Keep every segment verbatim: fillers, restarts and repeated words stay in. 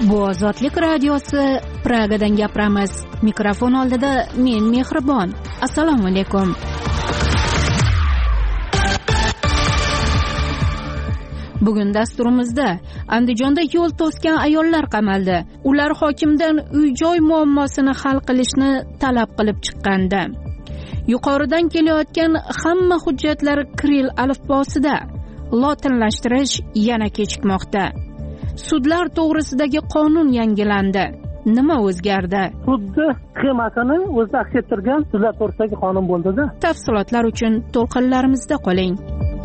Bu Ozodlik radiosi, Pragadan gapiramiz. Mikrofon oldida men Mehribon. Assalomu alaykum. Bugun dasturimizda Andijonda yo'l to'sgan ayollar qamaldi. Ular hokimdan uy-joy muammosini hal qilishni talab qilib chiqqanda. Yuqoridan kelayotgan hamma hujjatlar kiril alifbosida. Lotinlashtirish yana kechikmoqda. Sudlar to'g'risidagi qonun yangilandi. Nima o'zgardi? Sudda sxemasini o'zi aks ettirgan sudlar to'g'risidagi qonun bo'ldi-da. Tafsilotlar uchun to'lqinlarimizda qoling.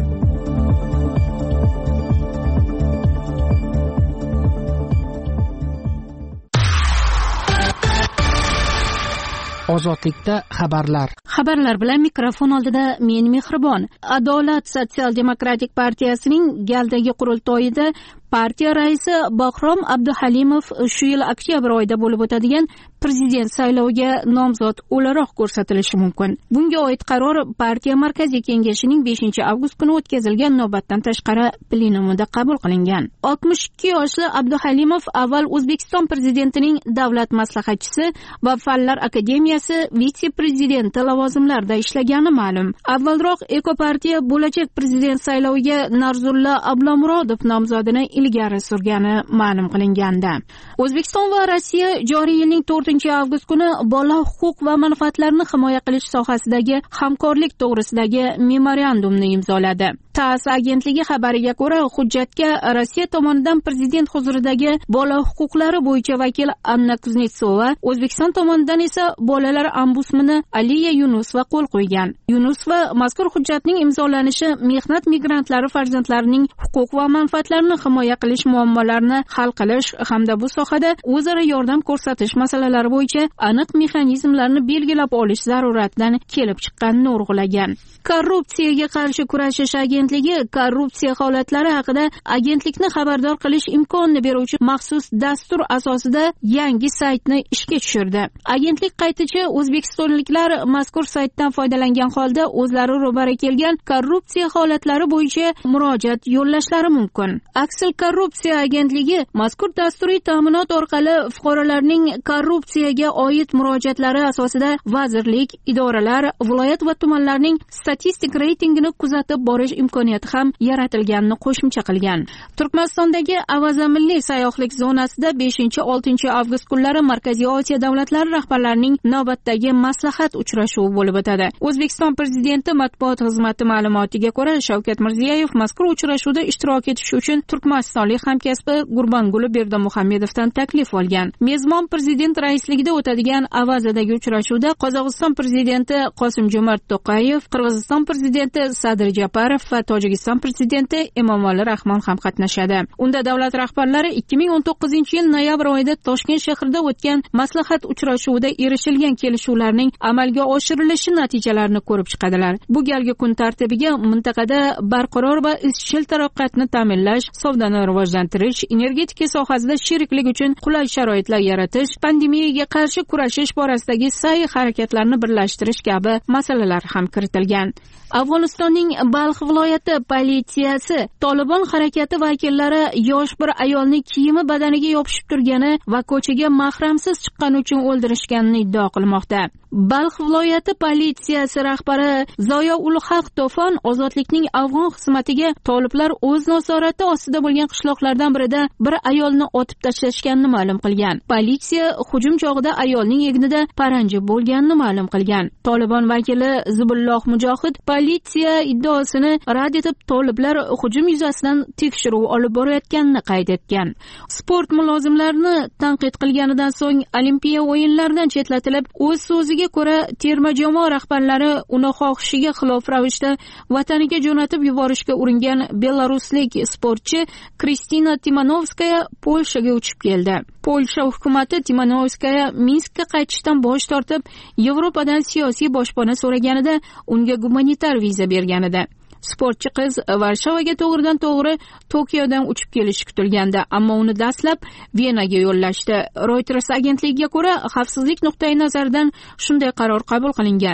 Ozodlikda xabarlar. Xabarlar bilan mikrofon oldida men Mehribon. Adolat sotsial-demokratik partiyasining galdagi qurultoyida partiya raisi Bahrom Abduhalimov shu yil oktyabr oyida bo'lib o'tadigan prezident sayloviga nomzod o'laroq ko'rsatilishi mumkin. Bunga oid qaror partiya markaziy kengashining beshinchi avgust kuni o'tkazilgan navbatdan tashqari plenumida qabul qilingan. oltmish ikki yoshli Abduhalimov avval O'zbekiston prezidentining davlat maslahatchisi va Fanlar akademiyasi vitse-prezidenti lavozimlarida ishlagani ma'lum. Avvalroq Ekopartiya bo'lajak prezident sayloviga Narzulla Ablomurodov nomzodini ilgari surgani ma'lum qilingandi. O'zbekiston va Rossiya joriy yilning to'rtinchi avgust kuni bola huquq va manfaatlarini himoya qilish sohasidagi hamkorlik to'g'risidagi memorandumni imzoladi. TASS agentligi xabariga ko'ra, hujjatga Rossiya tomonidan prezident huzuridagi bola huquqlari bo'yicha vakil Anna Kuznetsova, O'zbekiston tomonidan esa bolalar ombudsmani Aliya Yunusova qo'l qo'ygan. Yunusova mazkur hujjatning imzolanishi mehnat migrantlari farzandlarining huquq va manfaatlarini himoya qilish muammolarini hal qilish hamda bu sohada o'zaro yordam ko'rsatish masalalari bo'yicha aniq mexanizmlarni belgilab olish zaruratidan kelib chiqqanini urg'ulagan. Korrupsiyaga qarshi kurashish agentligi korrupsiya holatlari haqida agentlikni xabardor qilish imkonini beruvchi maxsus dastur asosida yangi saytni ishga tushirdi. Agentlik qayticha o'zbekistonliklar mazkur saytdan foydalangan holda o'zlari ro'bara kelgan korrupsiya holatlari bo'yicha murojaat yo'llashlari mumkin. Aksil korrupsiya agentligi mazkur dasturiy ta'minot orqali fuqarolarning korrupsiyaga oid murojaatlari asosida vazirlik, idoralar, viloyat va tumanlarning statistik reytingini kuzatib borish imkoniyati ham yaratilganini qo'shimcha qilgan. Turkmanistondagi Avaza milliy sayyohlik zonasida beshinchi oltinchi avgust kunlari Markaziy Osiyo davlatlari rahbarlarining navbatdagi maslahat uchrashuvi bo'lib o'tadi. O'zbekiston prezidenti matbuot xizmati ma'lumotiga ko'ra, Shavkat Mirziyoyev mazkur uchrashuvda ishtirok etish uchun turkmanistonlik hamkasbi Gurbanguli Berdimuhamedovdan taklif olgan. Mezbon prezident raisligida o'tadigan Avazadagi uchrashuvda Qozog'iston prezidenti Qosim-Jomart To'qayev, Qirg'iziston prezidenti Sadir Japarov va Tojikiston prezidenti Emomali Rahmon ham qatnashadi. Unda davlat rahbarlari ikki ming o'n to'qqizinchi yil noyabr oyida Toshkent shahrida o'tgan maslahat uchrashuvida erishilgan kelishuvlarning amalga oshirilishi natijalarini ko'rib chiqadilar. Bu galgi kun tartibiga mintaqada barqaror va izchil taraqqiyotni ta'minlash, savdoni rivojlantirish, energetika sohasida sheriklik uchun qulay sharoitlar yaratish, pandemiyaga qarshi kurashish borasidagi sa'y harakatlarni birlashtirish kabi masalalar ham kiritilgan. Afg'onistonning Balx viloyati politsiyasi Tolibon harakati vakillari yosh bir ayolni kiyimi badaniga yopishib turgani va ko'chaga mahramsiz chiqqani uchun o'ldirishganini iddao qilmoqda. Balx viloyati politsiyasi rahbari Zoya Ulhaq To'fon ozodlikning afg'on xizmatiga toliblar o'z nazorati ostida bo'lgan qishloqlardan birida bir ayolni otib tashlashganini ma'lum qilgan. Politsiya hujum chog'ida ayolning egnida paranji bo'lganini ma'lum qilgan. Tolibon vakili Zubulloh Mujohid politsiya iddaosini rad etib, toliblar hujum yuzasidan tekshiruv olib borayotganini qayd etgan. Sport mulozimlarini tanqid qilganidan so'ng Olimpiya o'yinlaridan chetlatilib, o'z so'ziga ko'ra terma jamoa rahbarlari uni xohishiga xilof ravishda vataniga jo'natib yuborishga uringan belaruslik sportchi Kristina Timanovskaya Polshaga uchib keldi. Polsha hukumati Timanovskaya Minskka qaytishdan bosh tortib, Yevropadan siyosiy boshpana so'raganida unga gumanitar viza bergan edi. Sportchi qiz Varshavaga to'g'ridan to'g'ri Tokiodan uchib kelishi kutilganda, ammo uni dastlab Venaga yo'llashdi. Reuters agentligiga ko'ra, xavfsizlik nuqtai nazaridan shunday qaror qabul qilingan.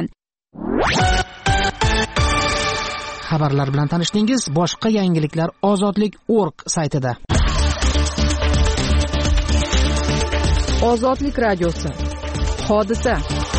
Xabarlar bilan tanishdingiz. Boshqa yangiliklar ozodlik точка org saytida. Ozodlik radiosi. Hodisa.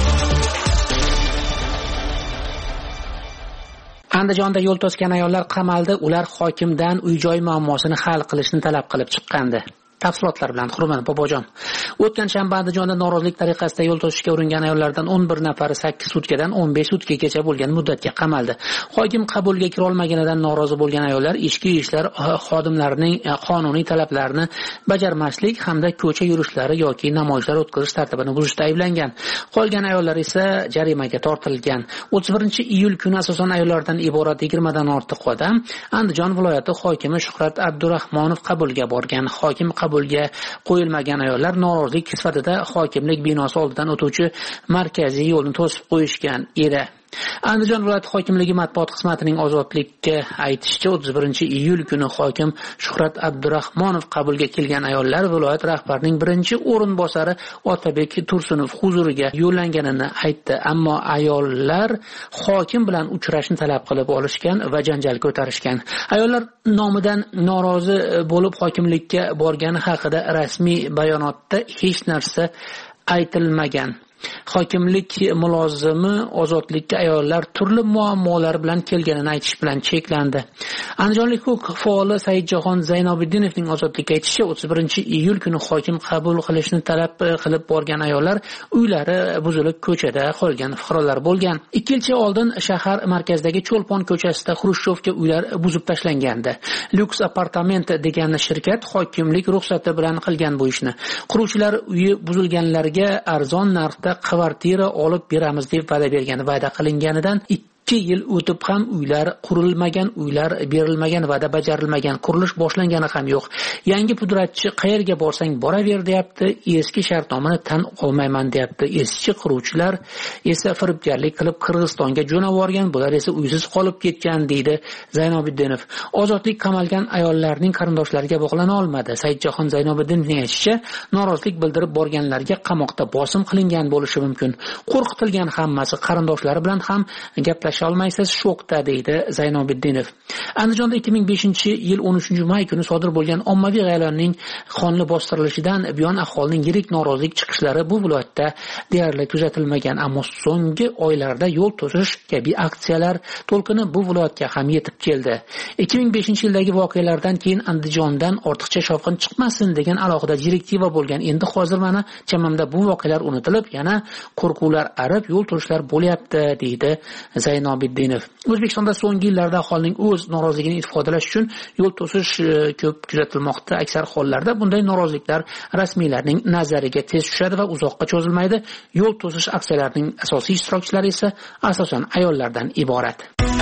Andijonda yo'l to'sgan ayollar qamaldi. Ular hokimdan uy-joy muammosini hal qilishni talab qilib chiqqandi. Tafsilotlar bilan Hurmat Bobojon. O'tgan shanba Andijonda norozilik tariqasida yo'l to'sishga uringan ayollardan o'n bir nafari sakkiz sutkadan o'n besh sutkagacha bo'lgan muddatga qamaldi. Hokim qabulga kira olmaganidan norozi bo'lgan ayollar ichki ishlar xodimlarining qonuniy talablarini bajarmaslik hamda ko'cha yurishlari yoki namoyishlar o'tkazish tartibini buzishda ayblangan. Qolgan ayollar esa jarimaga tortilgan. o'ttiz birinchi iyul kuni asosan ayollardan iborat yigirma dan ortiq odam Andijon viloyati hokimi Shuhrat Abdurahmonov qabulga borgan. Hokim qabulga qo'yilmagan ayollar norozilik sifatida hokimlik binosi oldidan o'tuvchi markaziy yo'lni to'sib qo'yishgan edi. Andijon viloyati hokimligi matbuot xizmatining Ozodlikka aytishicha, o'ttiz birinchi iyul kuni hokim Shuhrat Abdurahmonov qabulga kelgan ayollar viloyat rahbarining birinchi o'rinbosari Otabek Tursunov huzuriga yo'llanganini aytdi. Ammo ayollar hokim bilan uchrashni talab qilib olishgan va janjal ko'tarishgan. Ayollar nomidan norozi bo'lib hokimlikka borgani haqida rasmiy bayonotda hech narsa aytilmagan. Hokimlik mulozimi ozodlikka ayollar turli muammolar bilan kelganini aytish bilan cheklandi. Andijonlik huquq faoli Saidjahon Zaynobiddinovning ozodlikka aytishicha, o'ttiz birinchi iyul kuni hokim qabul qilishni talab qilib borgan ayollar uylari buzilib ko'chada qolgan fuqarolar bo'lgan. ikki yilcha oldin shahar markazidagi Cho'lpon ko'chasida Xrushchevka uylar buzib tashlangandi. Lux apartament degan shirkat hokimlik ruxsati bilan qilgan bu ishni. Quruvchilar uyi buzilganlarga arzon narxda kvartira olib beramiz deb va'da bergan. Va'da qilinganidan ikki yil o'tib ham uylar qurilmagan, uylar berilmagan, va'da bajarilmagan, qurilish boshlangani ham yo'q. Yangi pudratchi qayerga borsang boraver deyapti, eski shartnomani tan olmayman deyapti. Eski quruvchilar esa firibgarlik qilib Qirg'izistonga jo'nab borgan, bular esa uysiz qolib ketgan deydi Zaynobiddinov. Ozodlik qamalgan ayollarning qarindoshlariga bog'lana olmadi. Saidjahon Zaynobiddinovning aytishicha, norozilik bildirib borganlarga qamoqda bosim qilingan bo'lishi mumkin. Qo'rqitilgan hammasi, qarindoshlari bilan ham gaplash olmaysiz, shokda deydi Zaynobiddinov. Andijonda ikki ming beshinchi yil o'n uchinchi may kuni sodir bo'lgan ommaviy g'ayratning qonli bostirilishidan buyon aholining yirik norozilik chiqishlari bu viloyatda deyarli kuzatilmagan, ammo so'nggi oylarda yo'l to'sish kabi aksiyalar to'lqini bu viloyatga ham yetib keldi. ikki ming beshinchi yildagi voqealardan keyin Andijondan ortiqcha shovqin chiqmasin degan alohida direktiva bo'lgan. Endi hozir mana chamamda bu voqealar unutilib, yana qo'rquvlar arib, yo'l to'sishlar bo'lyapti deydi Zaynobiddinov. O'zbekistonda so'nggi yillarda aholining o'z noroziligini ifodalash uchun yo'l to'sish ko'p kuzatilmoqda. Aksar hollarda bunday noroziliklar rasmiylarning nazariga tez tushadi va uzoqqa cho'zilmaydi. Yo'l to'sish aksiyalarining asosiy ishtirokchilari esa asosan ayollardan iborat.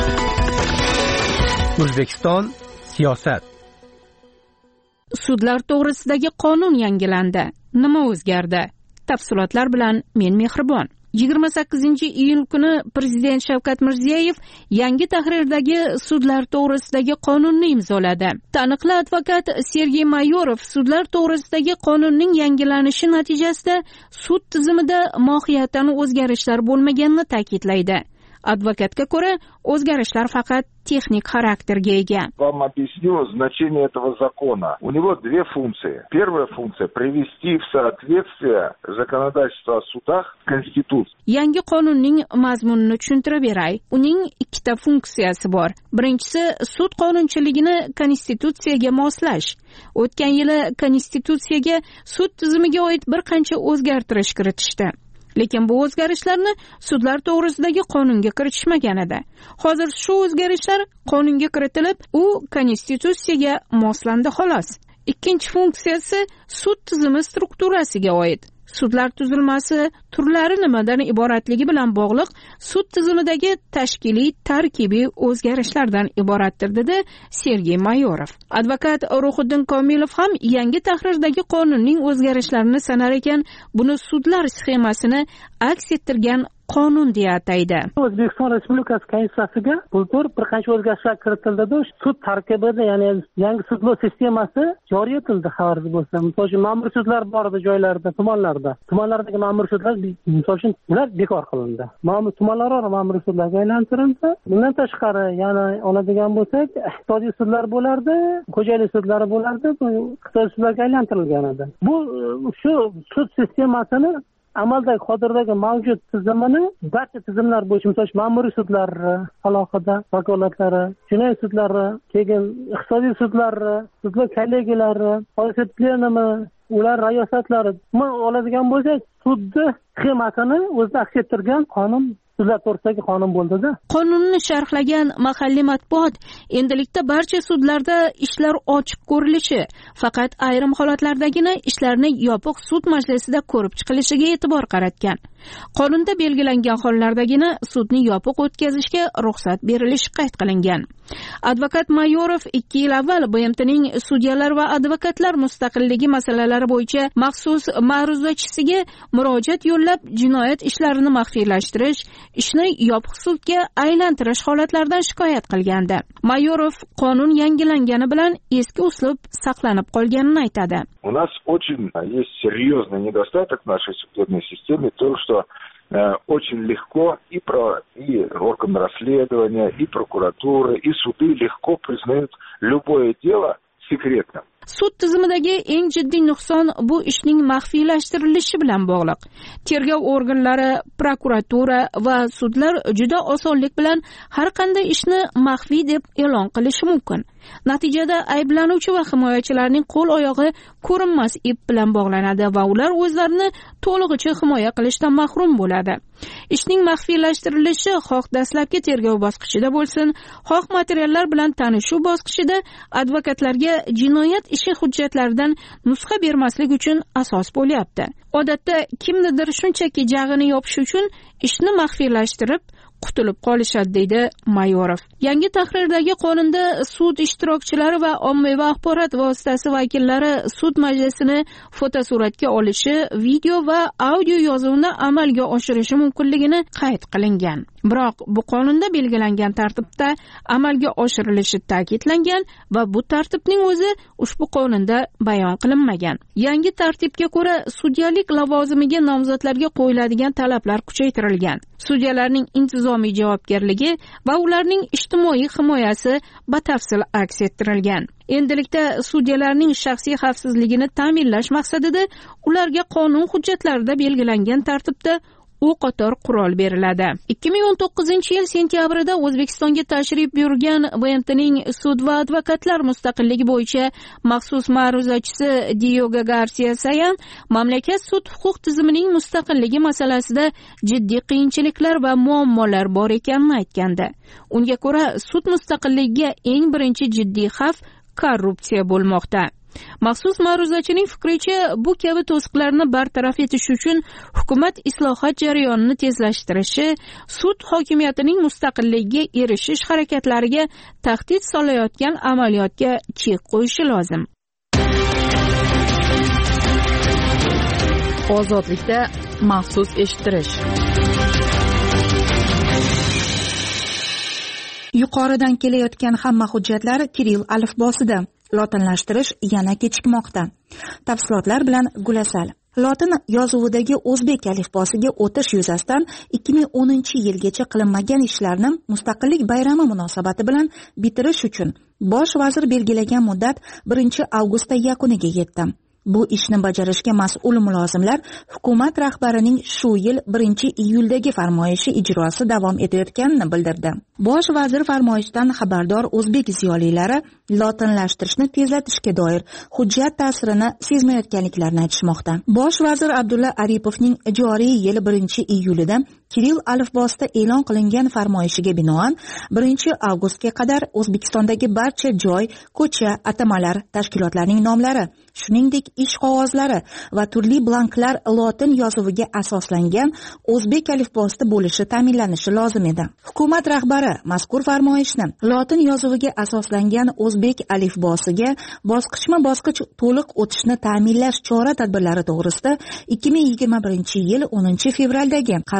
O'zbekiston siyosat. Sudlar to'g'risidagi qonun yangilandi. Nima o'zgardi? Tafsilotlar bilan men Mehribon. yigirma sakkizinchi iyul kuni Prezident Shavkat Mirziyoyev yangi tahrirdagi sudlar to'g'risidagi qonunni imzoladi. Taniqli advokat Sergey Mayorov sudlar to'g'risidagi qonunning yangilanishi natijasida sud tizimida mohiyatan o'zgarishlar bo'lmaganini ta'kidlaydi. Advokatga ko'ra, o'zgarishlar faqat texnik xarakterga ega. Вам объясню значение этого закона. У него две функции. Первая функция — привести в соответствие законодательство о судах к Конституции. Yangi qonunning mazmunini tushuntirib beray. Uning ikkita funksiyasi bor. Birinchisi, sud qonunchiligini Konstitutsiyaga moslash. O'tgan yili Konstitutsiyaga sud tizimiga oid bir qancha o'zgartirish kiritishdi. Lekin bu o'zgarishlarni sudlar to'g'risidagi qonunga kiritishmagan edi. Hozir shu o'zgarishlar qonunga kiritilib, u Konstitutsiyaga moslandi xolos. Ikkinchi funksiyasi sud tizimi strukturasiga oid. Sudlar tuzilmasi turlari nimadan iboratligi bilan bog'liq sud tizimidagi tashkiliy tarkibiy o'zgarishlardan iboratdir dedi Sergey Mayorov. Advokat Ruhiddin Komilov ham yangi tahrirdagi qonunning o'zgarishlarini sanar ekan, buni sudlar sxemasini aks ettirgan qonun deya ataydi. O'zbekiston Respublikasi Konstitutsiyasiga bultur bir qancha o'zgarishlar kiritildi. Sud tarkibida, ya'ni yangi sudlov sistemasi joriy etildi. Xabaringiz bo'lsa, misol uchun ma'muriy sudlar bor edi joylarda, tumanlarda. Tumanlardagi ma'muriy sudlar misol uchun ular bekor qilindi. Ma'muriy tumanlararo ma'muriy sudlarga aylantirildi. Bundan tashqari, yana oladigan bo'lsak, iqtisodiy sudlar bo'lardi, xo'jalik sudlari bo'lardi. Bu iqtisodiy sudlarga aylantirilgan edi. Bu shu sud sistemasini amaldagi hozirgi mavjud tizimini barcha tizimlar bo'yicha, misol uchun ma'muriy sudlar alohida vakolatlari, jinoyat sudlari, keyin iqtisodiy sudlari, sudlar kollegiyalari, sud plenumi, ular rayosatlari, bu oladigan bo'lsak, sudni sxemasini o'zida aks ettirgan qonun sudlar to'g'risidagi qonun bo'ldida. Qonunni sharhlagan mahalliy matbuot endilikda barcha sudlarda ishlar ochiq ko'rilishi, faqat ayrim holatlardagina ishlarni yopiq sud majlisida ko'rib chiqilishiga e'tibor qaratgan. Qonunda belgilangan hollardagina sudni yopiq o'tkazishga ruxsat berilishi qayd qilingan. Advokat Mayorov ikki yil avval B M Tning sudyalar va advokatlar mustaqilligi masalalari bo'yicha maxsus ma'ruzachisiga murojaat yo'llab, jinoyat ishlarini maxfiylashtirish, ishni yopiq sudga aylantirish holatlaridan shikoyat qilgandi. Mayorov qonun yangilangani bilan eski uslub saqlanib qolganini aytadi. У нас очень есть серьезный недостаток в нашей судебной системе, то, что э, очень легко и, про, и органы расследования, и прокуратуры, и суды легко признают любое дело секретным. Sud tizimidagi eng jiddiy nuqson bu ishning maxfiylashtirilishi bilan bog'liq. Tergov organlari, prokuratura va sudlar juda osonlik bilan har qanday ishni maxfiy deb e'lon qilishi mumkin. Natijada ayblanuvchi va himoyachilarning qo'l oyog'i ko'rinmas ip bilan bog'lanadi va ular o'zlarini to'lig'icha himoya qilishdan mahrum bo'ladi. Ishning maxfiylashtirilishi xoh dastlabki tergov bosqichida bo'lsin, xoh materiallar bilan tanishuv bosqichida advokatlarga jinoyat ishi hujjatlaridan nusxa bermaslik uchun asos bo'lyapti. Odatda kimnidir shunchaki jag'ini yopish uchun ishni maxfiylashtirib qutulib qolishadi, deydi Mayorov. Yangi tahrirdagi qonunda sud ishtirokchilari va ommaviy axborot vositasi vakillari sud majlisini fotosuratga olishi, video va audio yozuvni amalga oshirishi mumkinligini qayd qilingan. Biroq bu qonunda belgilangan tartibda amalga oshirilishi ta'kidlangan va bu tartibning o'zi ushbu qonunda bayon qilinmagan. Yangi tartibga ko'ra sudyalik lavozimiga nomzodlarga qo'yiladigan talablar kuchaytirilgan. Sudyalarning intizomiy javobgarligi va ularning ijtimoiy himoyasi batafsil aks ettirilgan. Endilikda sudyalarning shaxsiy xavfsizligini ta'minlash maqsadida ularga qonun hujjatlarida belgilangan tartibda o'qotar qurol beriladi. ikki ming o'n to'qqizinchi yil sentyabrida O'zbekistonga tashrif buyurgan B M Tning sud va advokatlar mustaqilligi bo'yicha maxsus ma'ruzachisi Diogo Garcia Sayan mamlakat sud huquq tizimining mustaqilligi masalasida jiddiy qiyinchiliklar va muammolar bor ekanini aytgandi. Unga ko'ra, sud mustaqilligiga eng birinchi jiddiy xavf korrupsiya bo'lmoqda. Maxsus ma'ruzachining fikricha, bu kabi to'siqlarni bartaraf etish uchun hukumat islohot jarayonini tezlashtirishi, sud hokimiyatining mustaqilligiga erishish harakatlariga tahdid solayotgan amaliyotga chek qo'yishi lozim. Ozodlikda maxsus eshittirish. Yuqoridan kelayotgan hamma hujjatlar Kirill alifbosida. Lotinlashtirish yana kechikmoqda. Tafsilotlar bilan Gulasal. Lotin yozuvidagi o'zbek alifbosiga o'tish yuzasidan ikki ming o'ninchi yilgacha qilinmagan ishlarni Mustaqillik bayrami munosabati bilan bitirish uchun bosh vazir belgilagan muddat birinchi avgustda yakuniga yetdi. Bu ishni bajarishga mas'ul mulozimlar hukumat rahbarining shu yil birinchi iyuldagi farmoyishi ijrosi davom etayotganini bildirdi. Bosh vazir farmoyishidan xabardor o'zbek ziyolilari lotinlashtirishni tezlatishga doir hujjat ta'sirini sezmayotganliklarini aytishmoqda. Bosh vazir Abdulla Aripovning joriy yil birinchi iyulida Kirill alifbosida e'lon qilingan farmoyishiga binoan birinchi avgustga qadar O'zbekistondagi barcha joy, ko'cha, atamalar, tashkilotlarning nomlari, shuningdek ish qog'ozlari va turli blanklar lotin yozuviga asoslangan o'zbek alifbosida bo'lishi ta'minlanishi lozim edi. Hukumat rahbari mazkur farmoyishni lotin yozuviga asoslangan o'zbek alifbosiga bosqichma-bosqich to'liq o'tishni ta'minlash chora-tadbirlari to'g'risida ikki ming yigirma birinchi yil o'ninchi fevraldagi qaror va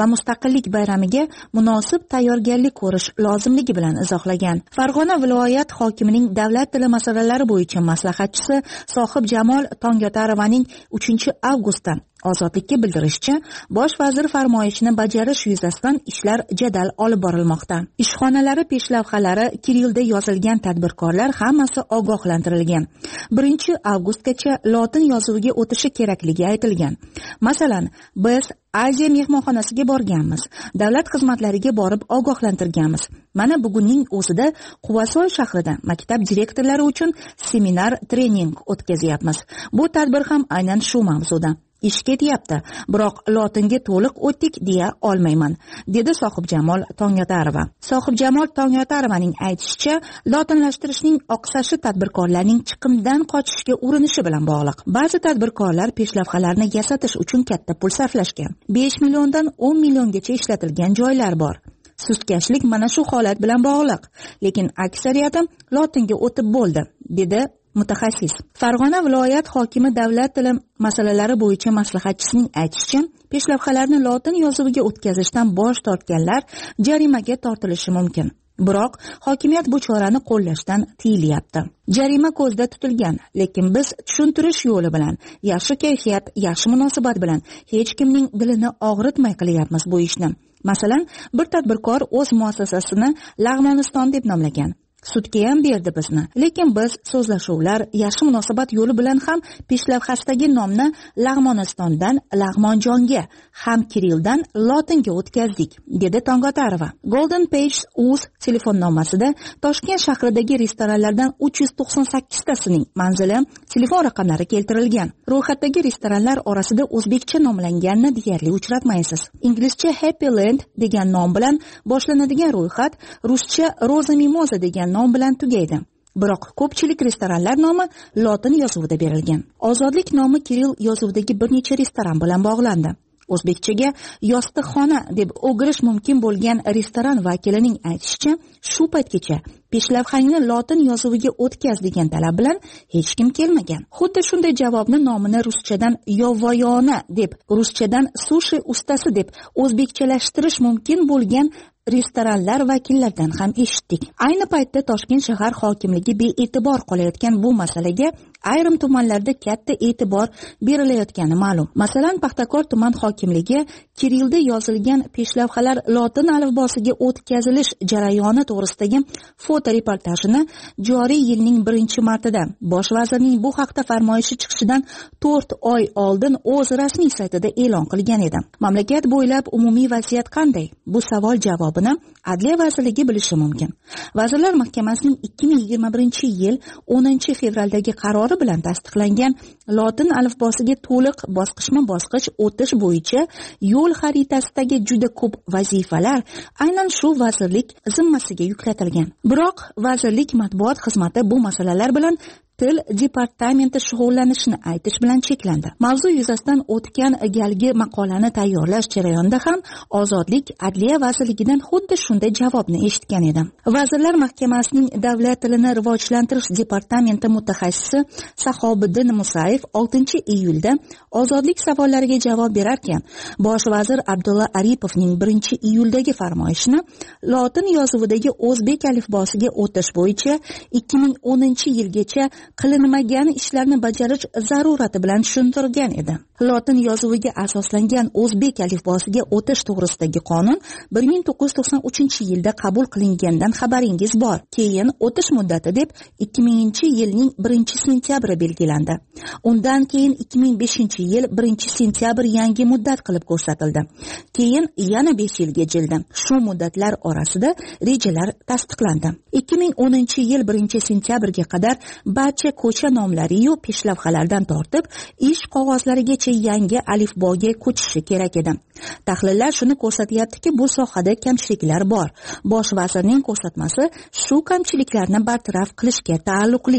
va mustaqillik bayramiga munosib tayyorgarlik ko'rish lozimligi bilan izohlagan. Farg'ona viloyat hokimining davlat tili masalalari bo'yicha maslahatchisi Sohib Jamol Tongyotarovaning uchinchi avgustda Ozodlikka bildirishicha, bosh vazir farmoyishini bajarish yuzasidan ishlar jadal olib borilmoqda. Ishxonalari peshlavhalari kirilda yozilgan tadbirkorlar hammasi ogohlantirilgan. birinchi avgustgacha lotin yozuviga o'tishi kerakligi aytilgan. Masalan, biz Aziya mehmonxonasiga borganmiz, davlat xizmatlariga borib ogohlantirganmiz. Mana bugunning o'zida Quvasoy shahrida maktab direktorlari uchun seminar trening o'tkazyapmiz. Bu tadbir ham aynan shu mavzuda. Ish ketyapti, biroq lotinga to'liq o'tdik deya olmayman, dedi Sohibjamol Tongyotarova. Sohibjamol Tongyotarovaning aytishicha, lotinlashtirishning oqsashi tadbirkorlarning chiqimdan qochishga urinishi bilan bog'liq. Ba'zi tadbirkorlar peshlavhalarni yasatish uchun katta pul sarflashgan. besh milliondan o'n milliongacha ishlatilgan joylar bor. Sustkashlik mana shu holat bilan bog'liq, lekin aksariyati lotinga o'tib bo'ldi, dedi mutaxassis. Farg'ona viloyat hokimi davlat tili masalalari bo'yicha maslahatchisining aytishicha, peshlavhalarni lotin yozuviga o'tkazishdan bosh tortganlar jarimaga tortilishi mumkin. Biroq hokimiyat bu chorani qo'llashdan tiyilyapti. Jarima ko'zda tutilgan, lekin biz tushuntirish yo'li bilan, yaxshi kayfiyat, yaxshi munosabat bilan hech kimning dilini og'ritmay qilyapmiz bu ishni. Masalan, bir tadbirkor o'z muassasasini Lag'moniston deb nomlagan. Sudga ham berdi bizni. Lekin biz so'zlashuvlar, yaxshi munosabat yo'li bilan ham peshlavhasidagi nomni Lag'monistondan Lag'monjonga, ham kirildan lotinga o'tkazdik, dedi Tongyotarova. Golden Page uz telefon nomasida Toshkent shahridagi restoranlardan uch yuz to'qson sakkiztasining manzili, telefon raqamlari keltirilgan. Ro'yxatdagi restoranlar orasida o'zbekcha nomlanganini deyarli uchratmaysiz. Inglizcha Happy Land degan nom bilan boshlanadigan ro'yxat ruscha Roza Mimoza degan nom bilan tugaydi. Biroq ko'pchilik restoranlar nomi lotin yozuvida berilgan. Ozodlik nomi kiril yozuvidagi bir necha restoran bilan bog'landi. O'zbekchaga yostiqxona deb o'girish mumkin bo'lgan restoran vakilining aytishicha, shu paytgacha peshlavhangni lotin yozuviga o'tkaz degan talab bilan hech kim kelmagan. Xuddi shunday javobni nomini ruschadan yovvoyona deb, ruschadan sushi ustasi deb o'zbekchalashtirish mumkin bo'lgan restoranlar vakillaridan ham eshitdik. Ayni paytda Toshkent shahar hokimligi bee'tibor qolayotgan bu masalaga ayrim tumanlarda katta e'tibor berilayotgani ma'lum. Masalan, Paxtakor tuman hokimligi kirilda yozilgan peshlavhalar lotin alifbosiga o'tkazilish jarayoni to'g'risidagi foto reportajini joriy yilning birinchi martida bosh vazirning bu haqda farmoyishi chiqishidan to'rt oy oldin o'z rasmiy saytida e'lon qilgan edi. Mamlakat bo'ylab umumiy vaziyat qanday? Bu savol javobini Adliya vazirligi bilishi mumkin. Vazirlar Mahkamasining ikki ming yigirma birinchi yil o'ninchi fevraldagi qarori bilan tasdiqlangan lotin alifbosiga to'liq bosqichma-bosqich o'tish bo'yicha yo'l xaritasidagi juda ko'p vazifalar aynan shu vazirlik zimmasiga yuklatilgan. Biroq vazirlik matbuot xizmati bu masalalar bilan til departamenti shug'ullanishini aytish bilan cheklandi. Mavzu yuzasidan o'tgan galgi maqolani tayyorlash jarayonida ham Ozodlik Adliya vazirligidan xuddi shunday javobni eshitgan edim. Vazirlar Mahkamasining davlat tilini rivojlantirish departamenti mutaxassisi Sahobiddin Musayev oltinchi iyulda Ozodlik savollariga javob berarkan, bosh vazir Abdulla Aripovning birinchi iyuldagi farmoyishini lotin yozuvidagi o'zbek alifbosiga o'tish bo'yicha ikki ming o'ninchi yilgacha qilinmagan ishlarni bajarish zarurati bilan tushuntirgan edi. Lotin yozuviga asoslangan o'zbek alifbosiga o'tish to'g'risidagi qonun bir ming to'qqiz yuz to'qson uchinchi yilda qabul qilingandan xabaringiz bor. Keyin o'tish muddati deb ikki minginchi yilning birinchi sentyabri belgilandi. Undan keyin ikki ming beshinchi yil birinchi sentyabr yangi muddat qilib ko'rsatildi. Keyin yana besh yilga jildi. Shu muddatlar orasida rejalar tasdiqlandi. ikki ming o'ninchi yil birinchi sentyabrga qadar barcha ko'cha nomlari yu peshlavhalardan tortib ish qog'ozlarigacha yangi alifboga ko'chishi kerak edi. Tahlillar shuni ko'rsatyaptiki, bu sohada kamchiliklar bor. Bosh vazirning ko'rsatmasi shu kamchiliklarni bartaraf qilishga taalluqli.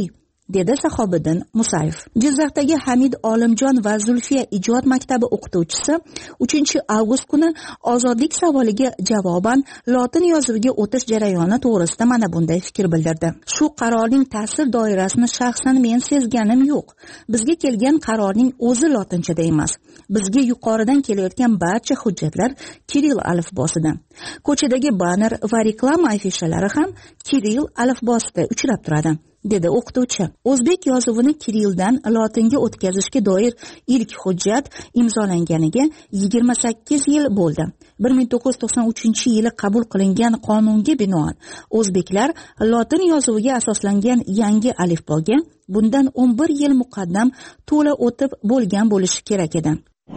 dedi Sahobiddin Musayev. Jizzaxdagi Hamid Olimjon va Zulfiya ijod maktabi o'qituvchisi uchinchi avgust kuni ozodlik savoliga javoban lotin yozuviga o'tish jarayoni to'g'risida mana bunday fikr bildirdi. Shu qarorning ta'sir doirasini shaxsan men sezganim yo'q. Bizga kelgan qarorning o'zi lotinchada emas. Bizga yuqoridan kelayotgan barcha hujjatlar Kirill alifbosida. Ko'chadagi banner va reklama afishalari ham Kirill alifbosida uchrab turadi, dedi o'qituvchi. O'zbek yozuvini Kirilldan lotinga o'tkazishga doir ilk hujjat imzolanganiga yigirma sakkiz yil bo'ldi. bir ming to'qqiz yuz to'qson uchinchi yili qabul qilingan qonunga binoan o'zbeklar lotin yozuviga asoslangan yangi alifboga bundan o'n bir yil muqaddam to'la o'tib bo'lgan bo'lishi kerak edi.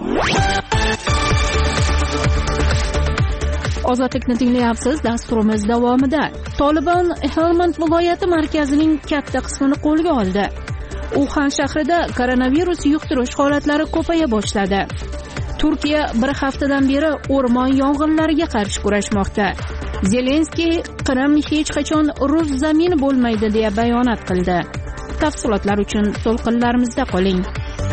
Ozodlikni tinglayapsiz. Dasturimiz davomida Tolibon Helmand viloyati markazining katta qismini qo'lga oldi. Uxan shahrida koronavirus yuqtirish holatlari ko'paya boshladi. Turkiya bir haftadan beri o'rmon yong'inlariga qarshi kurashmoqda. Zelenskiy Qrim hech qachon rus zamini bo'lmaydi deya bayonot qildi. Tafsilotlar uchun to'lqinlarimizda qoling.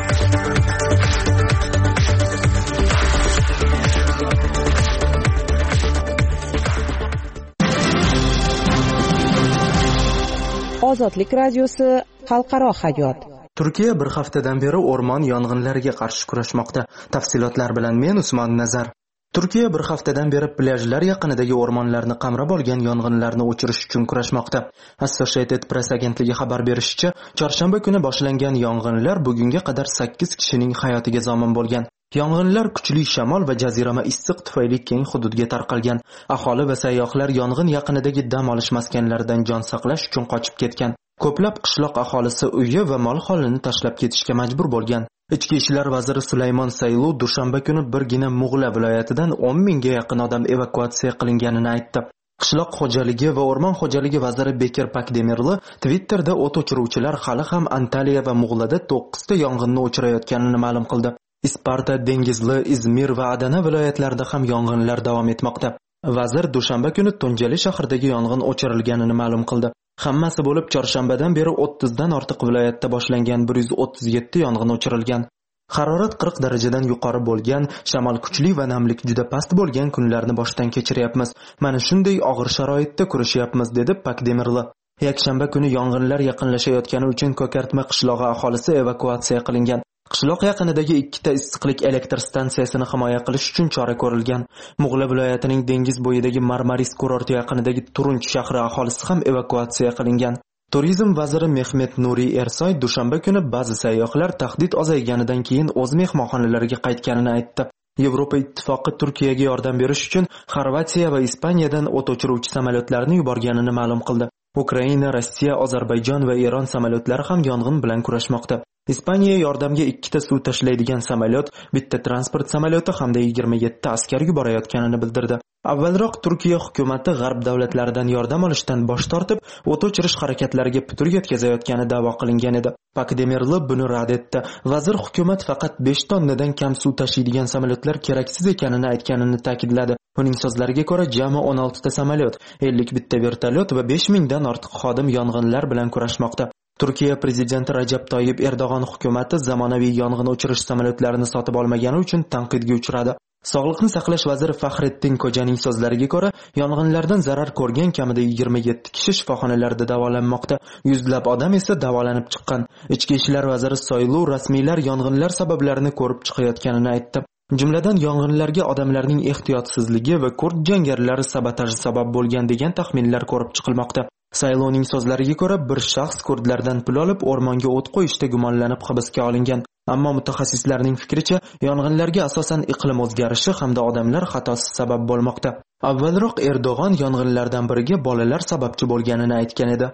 Ozodlik radiosi xalqaro hayot. Turkiya bir haftadan beri o'rmon yong'inlariga qarshi kurashmoqda. Tafsilotlar bilan men Usmon Nazar. Turkiya bir haftadan beri plyajlar yaqinidagi o'rmonlarni qamrab olgan yong'inlarni o'chirish uchun kurashmoqda. Associated Press agentligi xabar berishicha, chorshanba kuni boshlangan yong'inlar bugunga qadar sakkiz kishining hayotiga zomin bo'lgan. Yong'inlar kuchli shamol va jazirama issiq tufayli keng hududga tarqalgan. Aholi va sayyohlar yong'in yaqinidagi dam olish maskanlaridan jon saqlash uchun qochib ketgan. Ko'plab qishloq aholisi uyi va mol-holini tashlab ketishga majbur bo'lgan. Ichki ishlar vaziri Sulaymon Saylu dushanba kuni birgina Mughla viloyatidan o'n mingga yaqin odam evakuatsiya qilinganini aytdi. Qishloq xo'jaligi va o'rmon xo'jaligi vaziri Bekir Pakdemirli Twitterda o't o'chiruvchilar hali ham Antaliya va Mug'lada to'qqiz ta yong'inni o'chirayotganini ma'lum qildi. Isparta, Dengizli, Izmir va Adana viloyatlarida ham yong'inlar davom etmoqda. Vazir dushanba kuni Tunjali shahridagi yong'in o'chirilganini ma'lum qildi. Hammasi bo'lib chorshanbadan beri o'ttizdan ortiq viloyatda boshlangan bir yuz o'ttiz yetti yong'in o'chirilgan. Harorat qirq darajadan yuqori bo'lgan, shamol kuchli va namlik juda past bo'lgan kunlarni boshdan kechiryapmiz. Mana shunday og'ir sharoitda kurashyapmiz, dedi Pakdemirli. Yakshanba kuni yong'inlar yaqinlashayotgani uchun Ko'kartma qishlog'i aholisi evakuatsiya qilingan. Qishloq yaqinidagi ikkita issiqlik elektr stansiyasini himoya qilish uchun chora ko'rilgan. Mughla viloyatining dengiz bo'yidagi Marmaris kurorti yaqinidagi Turunch shahri aholisi ham evakuatsiya qilingan. Turizm vaziri Mehmet Nuriy Ersoy dushanba kuni ba'zi sayyohlar tahdid ozayganidan keyin o'z mehmonxonalariga qaytganini aytdi. Yevropa ittifoqi Turkiyaga yordam berish uchun Xorvatiya va Ispaniyadan o't o'chiruvchi samolyotlarni yuborganini ma'lum qildi. Ukraina, Rossiya, Ozarbayjon va Eron samolyotlari ham yong'in bilan kurashmoqda. Ispaniya yordamga ikkita suv tashlaydigan samolyot, bitta transport samolyoti hamda yigirma yetti askar yuborayotganini bildirdi. Avvalroq Turkiya hukumatı g'arb davlatlaridan yordam olishdan bosh tortib, o't o'chirish harakatlariga putur yetkazayotgani da'vo qilingan edi. Pakdemirli buni rad etdi. Vazir hukumat faqat besh tonnadan kam suv tashiydigan samolyotlar keraksiz ekanini aytganini ta'kidladi. Uning so'zlariga ko'ra, jami o'n olti ta samolyot, ellik bitta vertolyot va besh mingdan ortiq xodim yong'inlar bilan kurashmoqda. Turkiya prezidenti Rajab Toyyib Erdo'g'on hukumati zamonaviy yong'in o'chirish samolyotlarini sotib olmagani uchun tanqidga uchradi. Sog'liqni saqlash vaziri Faxrettin Kojaning so'zlariga ko'ra, yong'inlardan zarar ko'rgan kamida yigirma yetti kishi shifoxonalarda davolanmoqda, yuzlab odam esa davolanib chiqqan. Ichki ishlar vaziri Soylu rasmiylar yong'inlar sabablarini ko'rib chiqayotganini aytdi. Jumladan yong'inlarga odamlarning ehtiyotsizligi va kurd jangarilari sabotaji sabab bo'lgan degan taxminlar ko'rib chiqilmoqda. Saylovning so'zlariga ko'ra, bir shaxs kurdlardan pul olib o'rmonga o't qo'yishda gumonlanib hibsga olingan. Ammo mutaxassislarning fikricha, yong'inlarga asosan iqlim o'zgarishi hamda odamlar xatosi sabab bo'lmoqda. Avvalroq Erdo'g'on yong'inlardan biriga bolalar sababchi bo'lganini aytgan edi.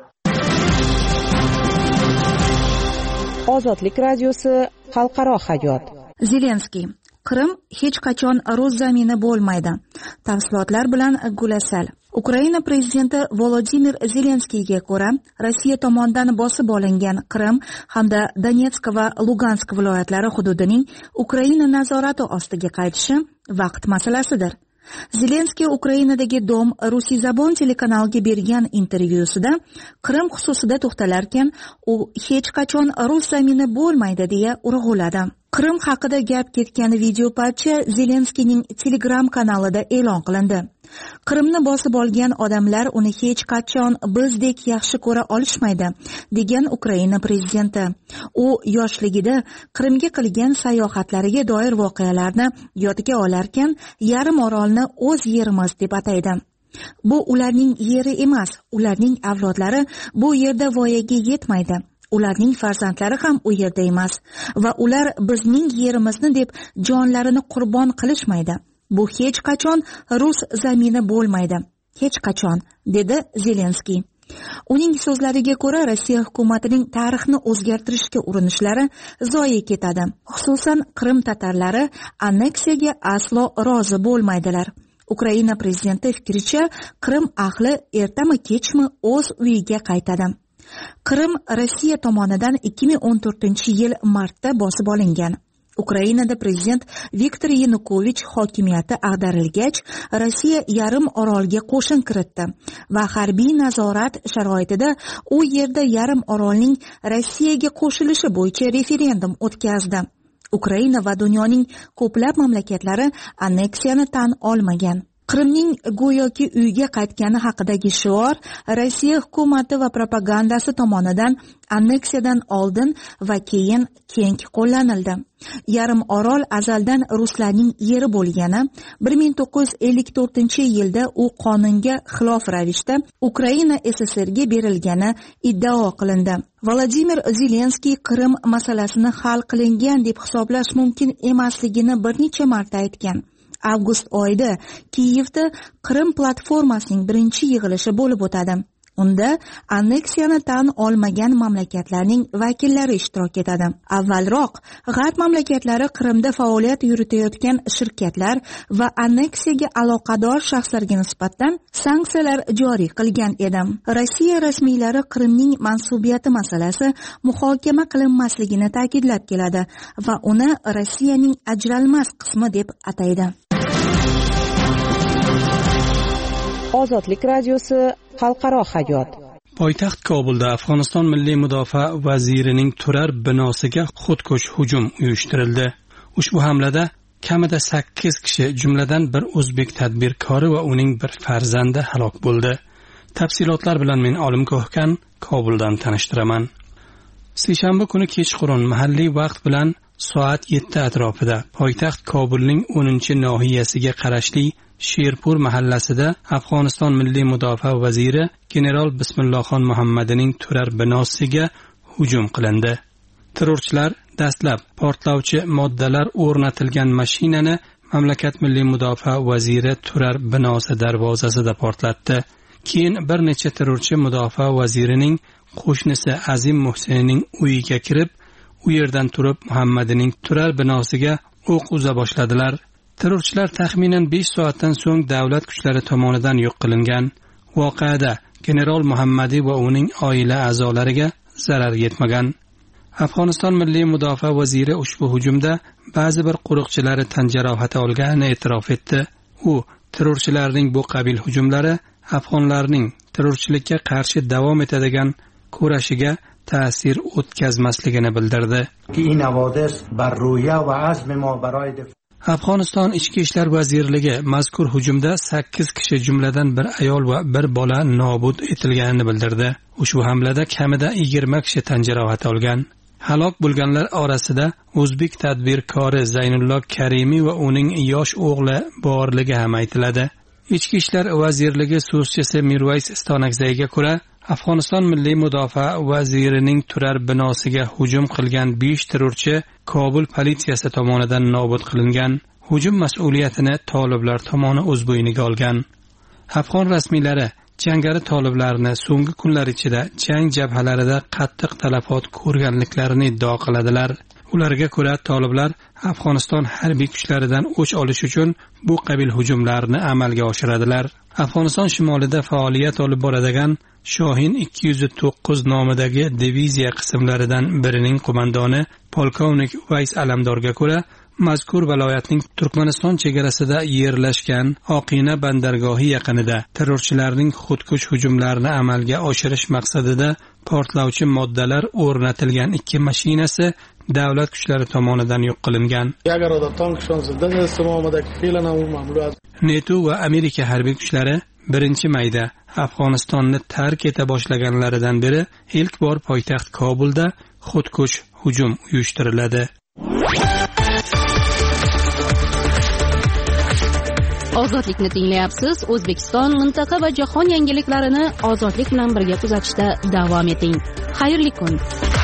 Ozodlik radiosi xalqaro hayot. Zelenskiy Qrim hech qachon rus zamini bo'lmaydi. Tafsilotlar bilan Gulasal. Ukraina prezidenti Volodimir Zelenskiyga ko'ra, Rossiya tomonidan bosib olingan Qrim hamda Donetsk va Lugansk viloyatlari hududining Ukraina nazorati ostiga qaytishi vaqt masalasidir. Zelenskiy Ukrainadagi Dom Rusiyzabon telekanaliga bergan intervyusida Qrim xususida to'xtalarkan, u hech qachon rus zamini bo'lmaydi deya urg'uladi. Qrim haqida gap ketgan video parcha Zelenskiyning Telegram kanalida e'lon qilindi. Qrimni bosib olgan odamlar uni hech qachon bizdek yaxshi ko'ra olishmaydi, degan Ukraina prezidenti. U yoshligida Qrimga qilgan sayohatlariga doir voqealarni yodga olarkan, yarim orolni o'z yerimiz deb ataydi. Bu ularning yeri emas, ularning avlodlari bu yerda voyaga yetmaydi. Ularning farzandlari ham u yerda emas va ular bizning yerimizni deb jonlarini qurbon qilishmaydi. Bu hech qachon rus zamini bo'lmaydi. Hech qachon, dedi Zelenskiy. Uning so'zlariga ko'ra, Rossiya hukumatining tarixni o'zgartirishga urinishlari zoye ketadi. Xususan, Qrim tatarlari anneksiyaga aslo rozi bo'lmaydilar. Ukraina prezidenti fikricha, Qrim ahli ertami kechmi o'z uyiga qaytadi. Qrim Rossiya tomonidan ikki ming o'n to'rtinchi yil martda bosib olingan. Ukrainada prezident Viktor Yanukovich hokimiyati ag'darilgach, Rossiya yarim orolga qo'shin kiritdi va harbiy nazorat sharoitida u yerda yarim orolning Rossiyaga qo'shilishi bo'yicha referendum o'tkazdi. Ukraina va dunyoning ko'plab mamlakatlari anneksiyani tan olmagan. Qrimning go'yoki uyga qaytgani haqidagi shior Rossiya hukumati va propagandasi tomonidan anneksiyadan oldin va keyin keng qo'llanildi. Yarim orol azaldan ruslarning yeri bo'lgani, bir ming to'qqiz yuz ellik to'rtinchi yilda u qonunga xilof ravishda Ukraina S S Rga berilgani iddao qilindi. Vladimir Zelenskiy Qrim masalasini hal qilingan deb hisoblash mumkin emasligini bir necha marta aytgan. Avgust oyida Kiyevda Qrim platformasining birinchi yig'ilishi bo'lib o'tadi. Unda anneksiyani tan olmagan mamlakatlarning vakillari ishtirok etadi. Avvalroq G'arb mamlakatlari Qrimda faoliyat yuritayotgan shirkatlar va anneksiyaga aloqador shaxslarga nisbatan sanksiyalar joriy qilgan edi. Rossiya rasmiylari Qrimning mansubiyati masalasi muhokama qilinmasligini ta'kidlab keladi va uni Rossiyaning ajralmas qismi deb ataydi. Ozodlik radiosi xalqaro hayot. Poytaxt Kobulda Afg'oniston milliy mudofaa vazirining turar binosiga xudkush hujum uyushtirildi. Ushbu hamlada kamida sakkiz kishi, jumladan bir o'zbek tadbirkori va uning bir farzandi halok bo'ldi. Tafsilotlar bilan men Olim Ko'hkan Kobuldan tanishtiraman. Seshanba kuni kechqurun mahalliy vaqt bilan soat yetti atrofida poytaxt Kobulning o'ninchi nohiyasiga qarashli Sherpur mahallasida Afg'oniston milliy mudofaa vaziri general Bismillohxon Muhammadining turar binosiga hujum qilindi. Terrorchilar dastlab portlovchi moddalar o'rnatilgan mashinani mamlakat milliy mudofaa vaziri turar binosi darvozasida portlatdi. Keyin bir necha terrorchi mudofaa vazirining qo'shnisi Azim Muhsinning uyiga kirib, u yerdan turib Muhammadining turar binosiga o'q uza boshladilar. Terrorchilar taxminan besh soatdan so'ng davlat kuchlari tomonidan yo'q qilingan. Voqeada general Muhammadi va uning oila a'zolariga zarar yetmagan. Afg'oniston milliy mudofaa vaziri ushbu hujumda ba'zi bir qo'riqchilari tan jarohati olganini e'tirof etdi. U terrorchilarning bu qabil hujumlari afg'onlarning terrorchilikka qarshi davom etadigan kurashiga ta'sir o'tkazmasligini bildirdi. Afg'oniston Ichki ishlar vazirligi mazkur hujumda sakkiz kishi, jumladan bir ayol va bir bola nobud etilganini bildirdi. Ushbu hamlada kamida yigirma kishi tan jarohati olgan. Halok bo'lganlar orasida o'zbek tadbirkori Zaynulloh Karimiy va uning yosh o'g'li borligi ham aytiladi. Ichki ishlar vazirligi so'zchisi Mirvays Stonakzayga ko'ra, Afg'oniston milliy mudofaa vazirining turar binosiga hujum qilgan besh terrorchi Kobul politsiyasi tomonidan nobud qilingan. Hujum mas'uliyatini toliblar tomoni o'z bo'yniga olgan. Afg'on rasmiylari jangari toliblarni so'nggi kunlar ichida jang jabhalarida qattiq talafot ko'rganliklarini iddao qiladilar. Ularga ko'ra, toliblar Afg'oniston harbiy kuchlaridan o'ch olish uchun bu qabil hujumlarni amalga oshiradilar. Afg'oniston shimolida faoliyat olib boradigan Shohin ikki yuz to'qqiz nomidagi diviziya qismlaridan birining qo'mondoni polkovnik Vays Alamdorga ko'ra, mazkur viloyatning Turkmaniston chegarasida yerlashgan Oqina bandargohi yaqinida terrorchilarning xudkush hujumlarini amalga oshirish maqsadida portlovchi moddalar o'rnatilgan ikki mashinasi davlat kuchlari tomonidan yo'q qilingan. NATO va Amerika harbiy kuchlari birinchi mayda Afg'onistonni tark eta boshlaganlaridan beri ilk bor poytaxt Kobulda xudkush hujum uyushtiriladi. Ozodlikni tinglayapsiz. O'zbekiston, mintaqa va jahon yangiliklarini ozodlik bilan birga kuzatishda davom eting. Xayrli kun.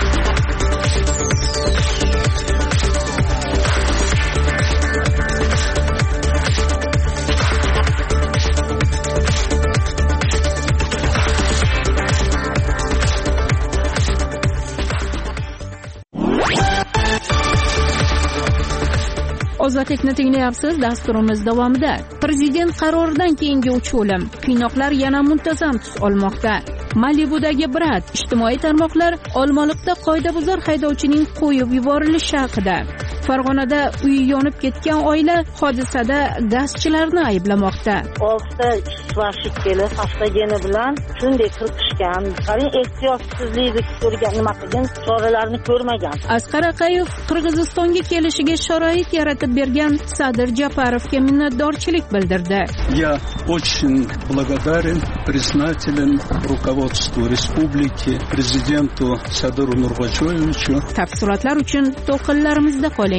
Ozodlikni tinglayapsiz. Dasturimiz davomida prezident qaroridan keyingi uch o'lim, qiynoqlar yana muntazam tus olmoqda. Malibudagi Brat, ijtimoiy tarmoqlar Olmaliqda qoidabuzar haydovchining qo'yib yuborilishi haqida. Farg'onada uyi yonib ketgan oila hodisada gazchilarni ayblamoqda. oltita ishchi kelib, avtogeni bilan shunday qirqishgan. Qarang, ehtiyotsizlikni ko'rgan, nima qilgan, choralarni ko'rmagan. Asqar Aqayev Qirg'izistonga kelishiga sharoit yaratib bergan Sadir Japarovga minnatdorchilik bildirdi. Я очень благодарен, признателен руководству республики, президенту Садыру Нурбачевичу. Tafsilotlar uchun to'qinlarimizda qoling.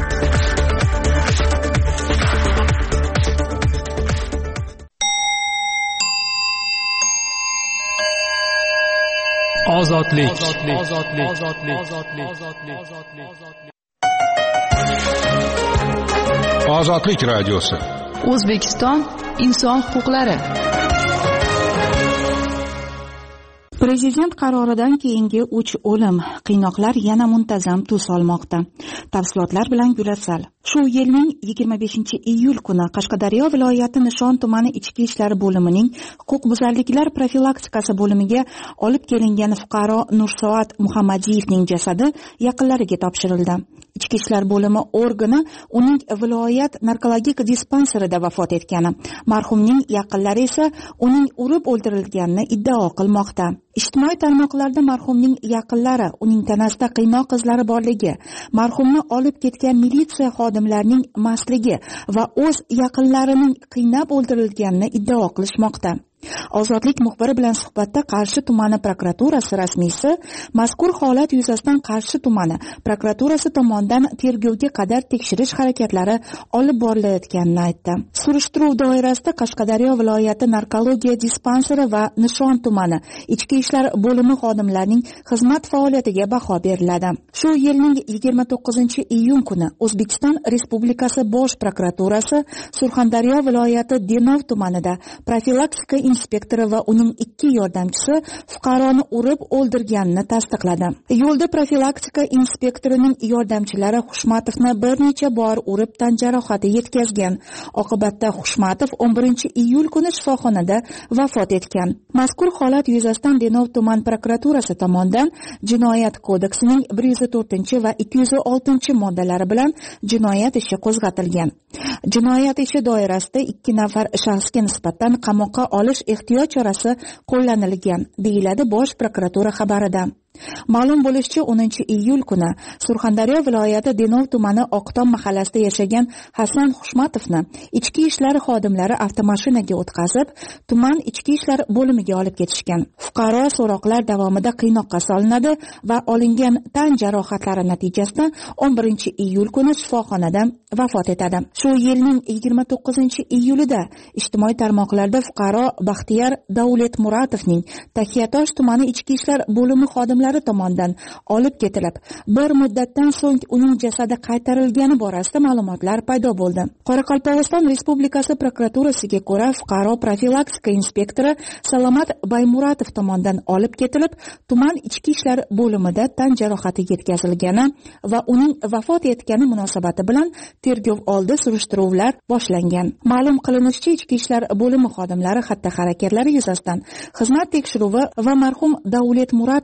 Ozodlik. Ozodlik radiosi. O'zbekiston inson huquqlari. Prezident qaroridan keyingi uch o'lim, qiynoqlar yana muntazam tus olmoqda. Tafsilotlar bilan Gulsal. Shu yilning yigirma beshinchi iyul kuni Qashqadaryo viloyati Nishon tumani ichki ishlar bo'limining huquqbuzarliklar profilaktikasi bo'limiga olib kelingan fuqaro Nursoat Muhammadiyevning jasadi yaqinlariga topshirildi. Ichki ishlar bo'limi organi uning viloyat narkologik dispanserida vafot etgani, marhumning yaqinlari esa uning urib o'ldirilganini iddao qilmoqda. Ijtimoiy tarmoqlarda marhumning yaqinlari uning tanasida qiynoq izlari borligi, marhumni olib ketgan militsiya xodimlarining mastligi va o'z yaqinlarining qiynab o'ldirilganini iddao qilishmoqda. Ozodlik muxbiri bilan suhbatda Qarshi tumani prokuraturasi rasmiysi mazkur holat yuzasidan Qarshi tumani prokuraturasi tomonidan tergovga qadar tekshirish harakatlari olib borilayotganini aytdi. Surishtiruv doirasida Qashqadaryo viloyati narkologiya dispanseri va Nishon tumani ichki ishlar bo'limi xodimlarining xizmat faoliyatiga baho beriladi. Shu yilning yigirma to'qqizinchi iyun kuni O'zbekiston Respublikasi Bosh prokuraturasi Surxondaryo viloyati Denov tumanida profilaktika inspektori va uning ikki yordamchisi fuqaroni urib o'ldirganini tasdiqladi. Yo'lda profilaktika inspektorining yordamchilari Xushmatovni bir necha bor urib tan jarohati yetkazgan. Oqibatda Xushmatov o'n birinchi iyul kuni shifoxonada vafot etgan. Mazkur holat yuzasidan Denov tuman prokuraturasi tomonidan Jinoyat kodeksining bir yuz to'rtinchi va ikki yuz oltinchi moddalari bilan jinoyat ishi qo'zg'atilgan. Jinoyat ishi doirasida ikki nafar shaxsga nisbatan qamoqqa olish ehtiyot chorasi qo'llanilgan, deyiladi Bosh prokuratura xabarida. Ma'lum bo'lishicha, o'ninchi iyul kuni Surxondaryo viloyati Denov tumani Oqtom mahallasida yashagan Hasan Xushmatovni ichki ishlar xodimlari avtomashinaga o'tkazib, tuman ichki ishlar bo'limiga olib ketishgan. Fuqaro so'roqlar davomida qiynoqqa solinadi va olingan tan jarohatlari natijasida o'n birinchi iyul kuni shifoxonada vafot etadi. Shu yilning yigirma to'qqizinchi iyulida ijtimoiy tarmoqlarda fuqaro Baxtiyor Davletmuratovning Taxiyatosh tumani ichki ishlar bo'limi xodimlari tomonidan olib ketilib, bir muddatdan so'ng uning jasadi qaytarilgani borasida ma'lumotlar paydo bo'ldi. Qoraqalpog'iston Respublikasi prokuraturasiga ko'ra, fuqaro profilaktika inspektori Salomat Baymuratov tomonidan olib ketilib, tuman ichki ishlar bo'limida tan jarohati yetkazilgani va uning vafot etgani munosabati bilan tergov oldi surishtiruvlar boshlangan. Ma'lum qilinishicha, ichki ishlar bo'limi xodimlari xatti-harakatlari yuzasidan xizmat tekshiruvi va marhum Davletmuratovning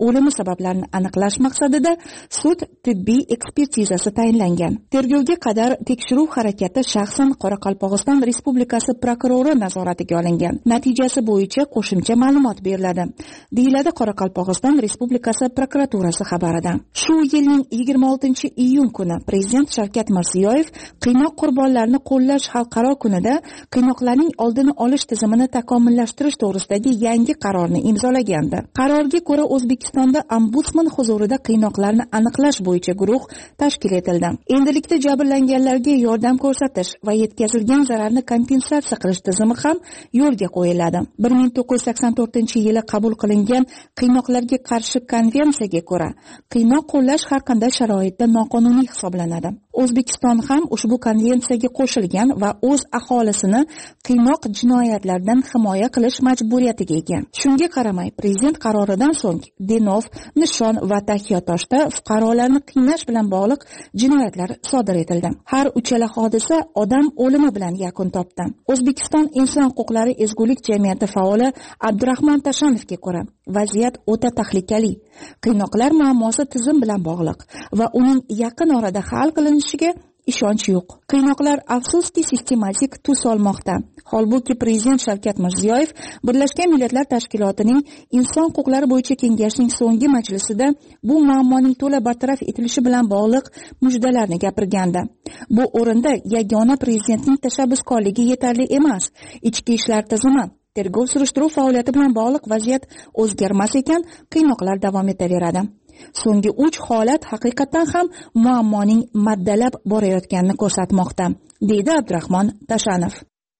o'limi sabablarini aniqlash maqsadida sud tibbiy ekspertizasi tayinlangan. Tergovga qadar tekshiruv harakati shaxsan Qoraqalpog'iston Respublikasi prokurori nazoratiga olingan. Natijasi bo'yicha qo'shimcha ma'lumot beriladi, deyiladi Qoraqalpog'iston Respublikasi prokuraturasi xabarida. Shu yilning yigirma oltinchi iyun kuni Prezident Shavkat Mirziyoyev qiynoq qurbonlarini qo'llash xalqaro kunida qiynoqlarning oldini olish tizimini takomillashtirish to'g'risidagi yangi qarorni imzolagandi. Qarorga ko'ra O'zbekistonda ombudsman huzurida qiynoqlarni aniqlash bo'yicha guruh tashkil etildi. Endilikda jabrlanganlarga yordam ko'rsatish va yetkazilgan zararni kompensatsiya qilish tizimi ham yo'lga qo'yiladi. bir ming to'qqiz yuz sakson to'rtinchi yili qabul qilingan qiynoqlarga qarshi konvensiyaga ko'ra, qiynoq qo'llash har qanday sharoitda noqonuniy hisoblanadi. O'zbekiston ham ushbu konvensiyaga qo'shilgan va o'z aholisini qiynoq jinoyatlaridan himoya qilish majburiyatiga ega. Shunga qaramay, prezident qaroridan so'ng Denov, Nishon va Taxiatoshda fuqarolarni qiynash bilan bog'liq jinoyatlar sodir etildi. Har uchala hodisa odam o'limi bilan yakun topdi. O'zbekiston inson huquqlari ezgulik jamiyati faoli Abdurahmon Tashanovga ko'ra, vaziyat o'ta tahlikali. Qiynoqlar muammosi tizim bilan bog'liq va uning yaqin orada hal qilinishiga ishonch yo'q. Qiynoqlar afsuski sistematik tus olmoqda. Holbuki Prezident Shavkat Mirziyoyev Birlashgan Millatlar Tashkilotining Inson huquqlari bo'yicha kengashining so'nggi majlisida bu muammoning to'la bartaraf etilishi bilan bog'liq mujdalarni gapirgandi. Bu o'rinda yagona prezidentning tashabbuskorligi yetarli emas. Ichki ishlar tizimi, tergov surishtiruv faoliyati bilan bog'liq vaziyat o'zgarmas ekan, qiynoqlar davom etaveradi. So'nggi uch holat haqiqatan ham muammoning maddalab borayotganini ko'rsatmoqda, deydi Abdurahmon Tashanov.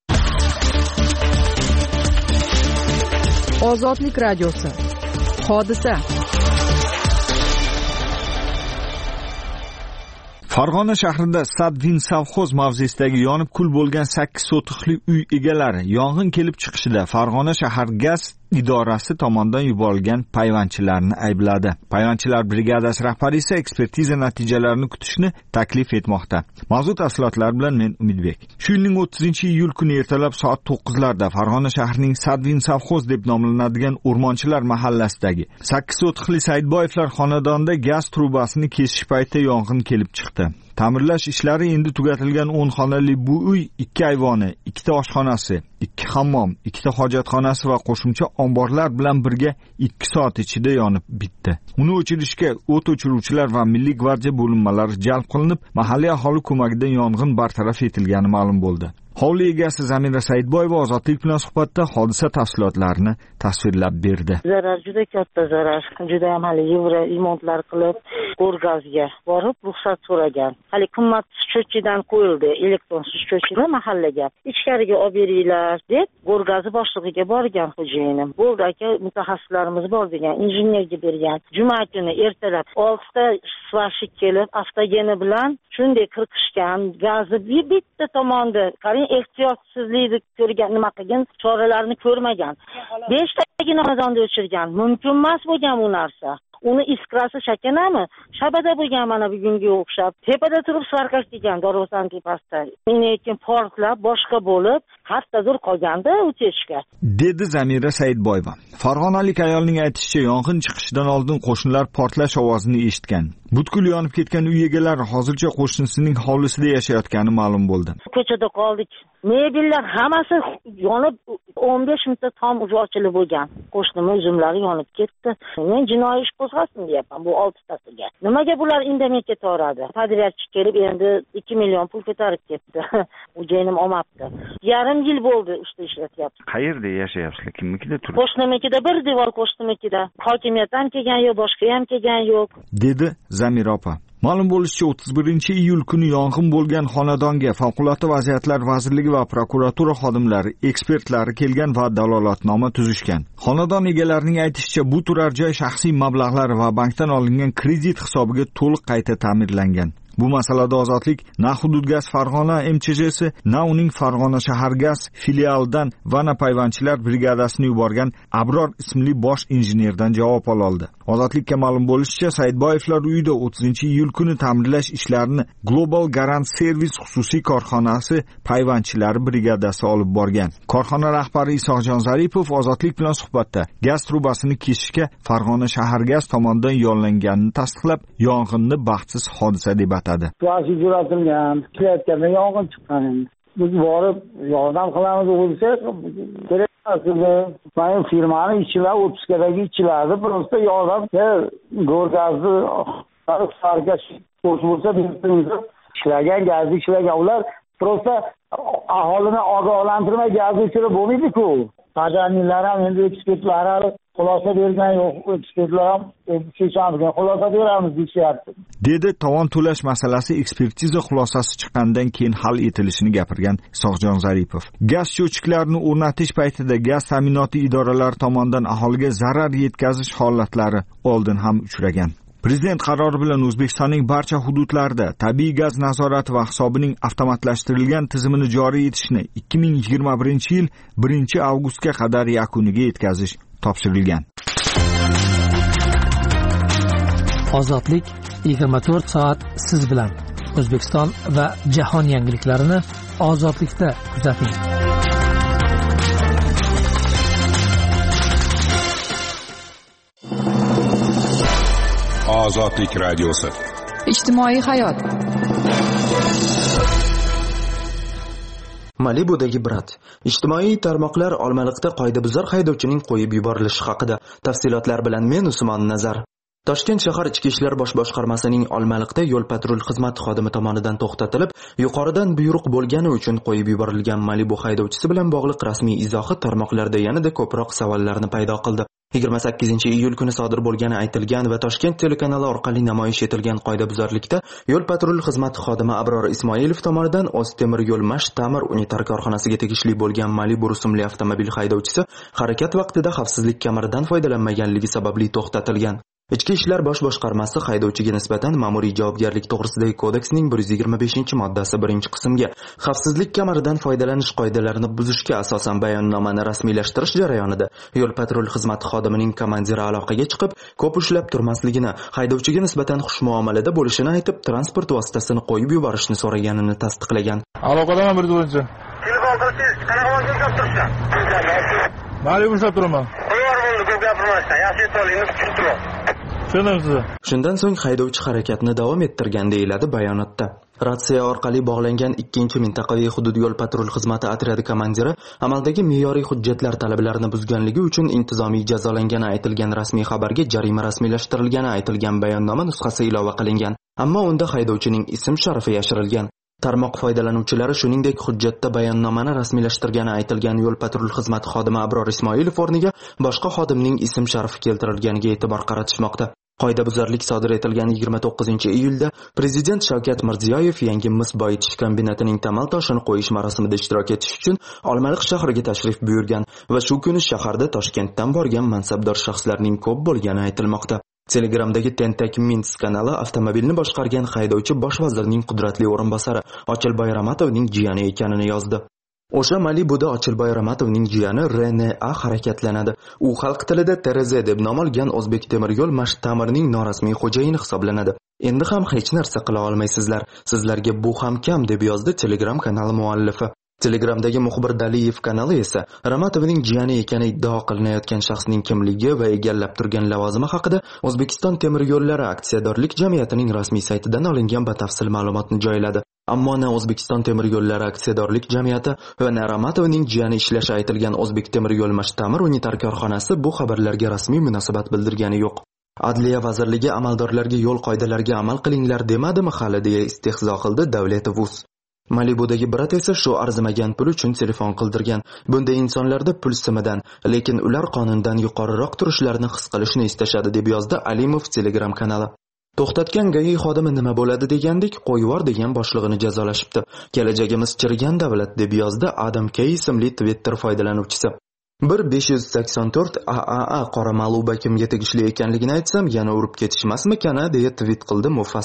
Ozodlik radiosi. Hodisa. Farg'ona shahrida Sadvin savxoz mavzesidagi yonib kul bo'lgan sakkiz sotixli uy egalari yong'in kelib chiqishida Farg'ona shahar gaz idorasi tomonidan yuborilgan payvandchilarni aybladi. Payvandchilar brigadasi rahbari esa ekspertiza natijalarini kutishni taklif etmoqda. Mavzu tafsilotlari bilan men Umidbek. Shu yilning o'ttizinchi iyul kuni ertalab soat to'qqizlarda Farg'ona shahrining Sadvin savxoz deb nomlanadigan O'rmonchilar mahallasidagi sakkiz sotixli Saidboyevlar xonadonida gaz trubasini kesish paytida yong'in kelib chiqdi. Ta'mirlash ishlari endi tugatilgan o'n xonali bu uy ikki ayvoni, ikkita oshxonasi, ikki hammom, ikkita hojatxonasi va qo'shimcha omborlar bilan birga ikki soat ichida yonib bitdi. Uni o'chirishga o't o'chiruvchilar va Milliy gvardiya bo'linmalari jalb qilinib, mahalliy aholi ko'magida yong'in bartaraf etilgani ma'lum bo'ldi. Hovli egasi Zamira Saidboyeva Ozodlik bilan suhbatda hodisa tafsilotlarini tasvirlab berdi. Zarar juda katta zarar. Juda ham hali yevro remontlar qilib, Go'rgazga borib ruxsat so'ragan. Hali qimmat счетчиdan qo'yildi, elektron счетчиdan mahallaga. Ichkariga olib beringlar deb Go'rgazi boshlig'iga borgan xo'jayinim. Bo'ldi aka, mutaxassislarimiz bor degan, injenerga bergan. Juma kuni ertalab oltita svashik kelib, avtogeni bilan shunday qirqishgan, gazni bitta tomonda ehtiyotsizlikni ko'rgan, nima qilgan, choralarni ko'rmagan. beshtagina xonadonni o'chirgan. Mumkin emas bo'lgan bu narsa. Uni iskrasi shakanami? Shabada bo'lgan mana bugunga o'xshab. Tepada turib svarkash degan Dorozan tepasida. Lekin portlab boshqa bo'lib, kattadir qolganda o'tishga. Dedi Zamira Saidboyeva. Farg'onalik ayolning aytishicha, yong'in chiqishidan oldin qo'shnilar portlash ovozini eshitgan. Butkul yonib ketgan uy egalari hozircha qo'shnisining hovlisida yashayotgani ma'lum bo'ldi. Ko'chada qoldik. Mebellar hammasi yonib, o'n besh minutda tom uji ochilib bo'lgan. Qo'shnimiz uzumlari yonib ketdi. Men jinoiy ish qo'zg'asin deyapman bu oltitasiga. Nimaga bular indamay ketaveradi? Tadbirchi kelib endi ikki million pul ko'tarib ketdi. Ujinim olmabdi. Yarim yil bo'ldi ishda ishlatyapti. Qayerda yashayapsizlar? Kimnikida turibsiz? Qo'shnimnikida, bir devor qo'shnimnikida. Hokimiyat ham kelgan yo'q, boshqa ham kelgan yo'q, dedi Zamira opa. Ma'lum bo'lishicha, o'ttiz birinchi iyul kuni yong'in bo'lgan xonadonga Favqulodda vaziyatlar vazirligi va prokuratura xodimlari, ekspertlari kelgan va dalolatnoma tuzishgan. Xonadon egalarining aytishicha, bu turar joy shaxsiy mablag'lar va bankdan olingan kredit hisobiga to'liq qayta ta'mirlangan. Bu masalada Ozodlik na Hudud gaz Farg'ona M Ch Jsi, na uning Farg'ona shahar gaz filialidan Vana payvandchilar brigadasini yuborgan Abror ismli bosh injenerdan javob ola oldi. Ozodlikka ma'lum bo'lishicha, Saidboyevlar uyida o'ttizinchi iyul kuni ta'mirlash ishlarini Global Garant Service xususiy korxonasi payvandchilari brigadasi olib borgan. Korxona rahbari Isoqjon Zaripov Ozodlik bilan suhbatda gaz trubasini kesishga Farg'ona shahar gaz tomonidan yo'llanganini tasdiqlab, yong'inni baxtsiz hodisa deb atadi. Plastik jo'natilgan, ishlayotganda yong'in chiqqan. Biz borib yordam qilamiz bo'lsak, kerak emas. Mana firmani ishchilar, o'ttizdagi ishchilarni просто yordam, go'rgazni sargash bo'lsa, ishlagan, gazni ishlagan ular просто aholini ogohlantirmay gazni o'chirib bo'lmaydi-ku. Tajanilar ham endi ekspertlar ham xulosa bergan yo'q, ekspertlar ham chechamiz, xulosa beramiz deyapti. Dedi tovon to'lash masalasi ekspertiza xulosasi chiqqandan keyin hal etilishini gapirgan Isoqjon Zaripov. Gaz cho'chiklarini o'rnatish paytida gaz ta'minoti idoralari tomonidan aholiga zarar yetkazish holatlari oldin ham uchragan. Prezident qarori bilan O'zbekistonning barcha hududlarida tabiiy gaz nazorati va hisobining avtomatlashtirilgan tizimini joriy etishni ikki ming yigirma birinchi yil birinchi avgustga qadar yakuniga yetkazish topshirilgan. Ozodlik yigirma to'rt soat siz bilan. O'zbekiston va jahon yangiliklarini Ozodlikda kuzating. Ozodlik radiosi. Ijtimoiy hayot. Malibudagi brat. Ijtimoiy tarmoqlar Olmaliqda qoidabuzar haydovchining qo'yib yuborilishi haqida. Tafsilotlar bilan men Usmon Nazar. Toshkent shahar Ichki ishlar bosh boshqarmasining Olmaliqda yo'l patrul xizmati xodimi tomonidan to'xtatilib, yuqoridan buyruq bo'lgani uchun qo'yib yuborilgan Malibu haydovchisi bilan bog'liq rasmiy izohi tarmoqlarda yanada ko'proq savollarni paydo qildi. yigirma sakkizinchi iyul kuni sodir bo'lgani aytilgan va Toshkent telekanali orqali namoyish etilgan qoidabuzarlikda yo'l patrul xizmati xodimi Abror Ismoilov tomonidan O'ztemir yo'l mash ta'mir unitar korxonasiga tegishli bo'lgan Malibu rusumli avtomobil haydovchisi harakat vaqtida xavfsizlik kamaridan foydalanmaganligi sababli to'xtatilgan. Ichki ishlar bosh boshqarmasi haydovchiga nisbatan ma'muriy javobgarlik to'g'risidagi kodeksning bir yuz yigirma beshinchi moddasi birinchi qismga xavfsizlik kamaridan foydalanish qoidalarini buzishga asosan bayonnomani rasmiylashtirish jarayonida yo'l patrul xizmati xodimining komandiri aloqaga chiqib, ko'p ushlab turmasligini, haydovchiga nisbatan xushmuomalada bo'lishini aytib, transport vositasini qo'yib yuborishni so'raganini tasdiqlagan. Aloqadaman bir o'rinchi. Telefon qilsangiz, qanaqa vaqtga ushlab turibsan? Ma'lum ushlab turaman. Qo'yar bo'ldi, ko'p gapirmasdan, yaxshi to'lingni tushuntiring. Shundan so'ng haydovchi harakatni davom ettirgan deyiladi bayonotda. Ratsiya orqali bog'langan ikkinchi mintaqaviy hudud yo'l patrul xizmati otryadi komandiri amaldagi me'yoriy hujjatlar talablarini buzganligi uchun intizomiy jazolangani aytilgan rasmiy xabarga jarima rasmiylashtirilgani aytilgan bayonnoma nusxasi ilova qilingan. Ammo unda haydovchining ism-sharifi yashirilgan. Tarmoq foydalanuvchilari shuningdek hujjatda bayonnomani rasmiylashtirgani aytilgan yo'l patrul xizmati xodimi Abror Ismoilov o'rniga boshqa xodimning ism-sharifi keltirilganiga e'tibor qaratishmoqda. Qoidabuzarlik sodir etilgan yigirma to'qqizinchi iyulda Prezident Shavkat Mirziyoyev yangi mis boyitish kombinatining tamal toshini qo'yish marosimida ishtirok etish uchun Olmaliq shahriga tashrif buyurgan va shu kuni shaharda Toshkentdan borgan mansabdor shaxslarning ko'p bo'lgani aytilmoqda. Telegramdagi Tentak Mints kanali avtomobilni boshqargan haydovchi bosh vazirning qudratli o'rinbosari Ochilboy Ramatovning jiyani ekanini yozdi. O'sha Malibuda Ochilboy Ramatovning jiyani R N A harakatlanadi. U xalq tilida T R Z deb nom olgan O'zbek temir yo'l mash ta'mirining norasmiy xo'jayini hisoblanadi. Endi ham hech narsa qila olmaysizlar. Sizlarga bu ham kam deb yozdi Telegram kanali muallifi. Telegramdagi muxbir Daliyev kanali esa Ramatovning jiyani ekani iddao qilinayotgan shaxsning kimligi va egallab turgan lavozimi haqida O'zbekiston temir yo'llari aksiyadorlik jamiyatining rasmiy saytidan olingan batafsil ma'lumotni joyladi. Ammo na O'zbekiston temir yo'llari aksiyadorlik jamiyati va na Ramatovning jiyani ishlashi aytilgan O'zbek temir yo'l mash ta'mir unitar korxonasi bu xabarlarga rasmiy munosabat bildirgani yo'q. Adliya vazirligi amaldorlarga yo'l qoidalariga amal qilinglar demadimi hali deya istehzo qildi Davletov uz. Malibudagi brat esa shu arzimagan pul uchun telefon qildirgan. Bunday insonlarda pul simidan, lekin ular qonundan yuqoriroq turishlarini his qilishni istashadi deb yozdi Alimov Telegram kanali. To'xtatgan G A I xodimi nima bo'ladi degandek, qo'yvor degan boshlig'ini jazolashibdi. Kelajagimiz chirigan davlat deb yozdi Adam K ismli Twitter foydalanuvchisi. bir besh yuz sakson to'rt A A A qora Maluba kimga tegishli ekanligini aytsam, yana urib ketishmasmikan deya tweet qildi Mufasa.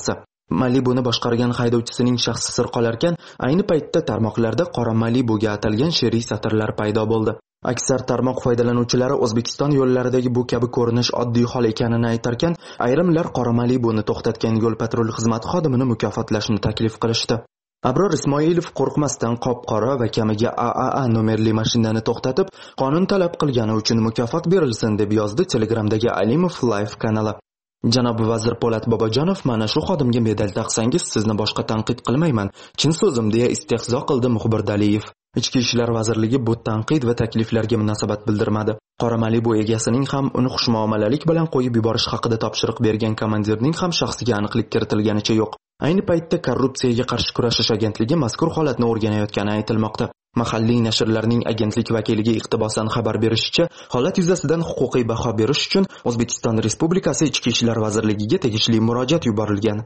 Malibuni boshqargan haydovchisining shaxsi sir qolarkan, ayni paytda tarmoqlarda qora Malibuga atalgan she'riy satrlar paydo bo'ldi. Aksar tarmoq foydalanuvchilari O'zbekiston yo'llaridagi bu kabi ko'rinish oddiy hol ekanini aytarkan, ayrimlar qora Malibuni to'xtatgan yo'l-patrul xizmati xodimini mukofotlashni taklif qilishdi. Abror Ismoilov qo'rqmasdan qop-qora va kamiga A A A nomerli mashinani to'xtatib, qonun talab qilgani uchun mukofot berilsin deb yozdi Telegramdagi Alimov Live kanali. Janob vazir Po'lat Bobojonov mana shu xodimga medal taqsangiz sizni boshqa tanqid qilmayman, chin so'zim deya istehzo qildi muxbir Daliyev. Ichki ishlar vazirligi bu tanqid va takliflarga munosabat bildirmadi. Qora Malibu egasining ham uni xushmuomalalik bilan qo'yib yuborish haqida topshiriq bergan komandirning ham shaxsiga aniqlik kiritilganicha yo'q. Ayni paytda korrupsiyaga qarshi kurashish agentligi mazkur holatni o'rganayotgani aytilmoqda. Mahalliy nashrlarning agentlik vakiliga iqtibosan xabar berishicha, holat yuzasidan huquqiy baho berish uchun O'zbekiston Respublikasi Ichki ishlar vazirligiga tegishli murojaat yuborilgan.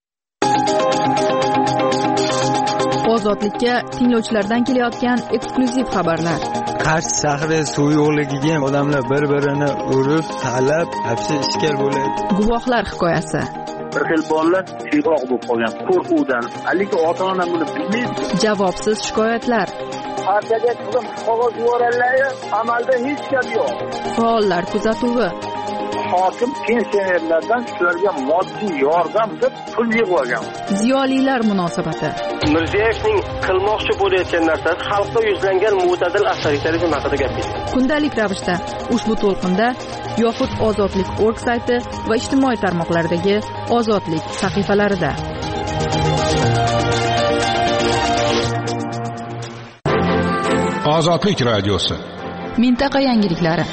Ozodlikka tinglovchilardan kelayotgan eksklyuziv xabarlar. Qarshi shahri suv yo'ligiga odamlar bir-birini urib, talab, hapsi ishkal bo'ladi. Guvohlar hikoyasi. Bir xil bolalar shiroq bo'lib qolgan qo'rquvdan, haligi ota-ona buni bilmaydi. Javobsiz shikoyatlar. Partiyaga qizim qog'oz yuborganlar, amalda hech gap yo'q. Faollar kuzatuvi. Hokim pensionerlardan shularga moddiy yordam deb pul yig'ib. Ziyolilar munosabati. Mirziyevning qilmoqchi bo'layotgan narsasi xalqqa yuzlangan mo'tadil avtoritarizm haqida gapirdi. Kundalik ravishda ushbu to'lqinda yoxud Ozodlik org sayti va ijtimoiy tarmoqlardagi Ozodlik sahifalarida. Ozodlik radiosi. Mintaqa yangiliklari.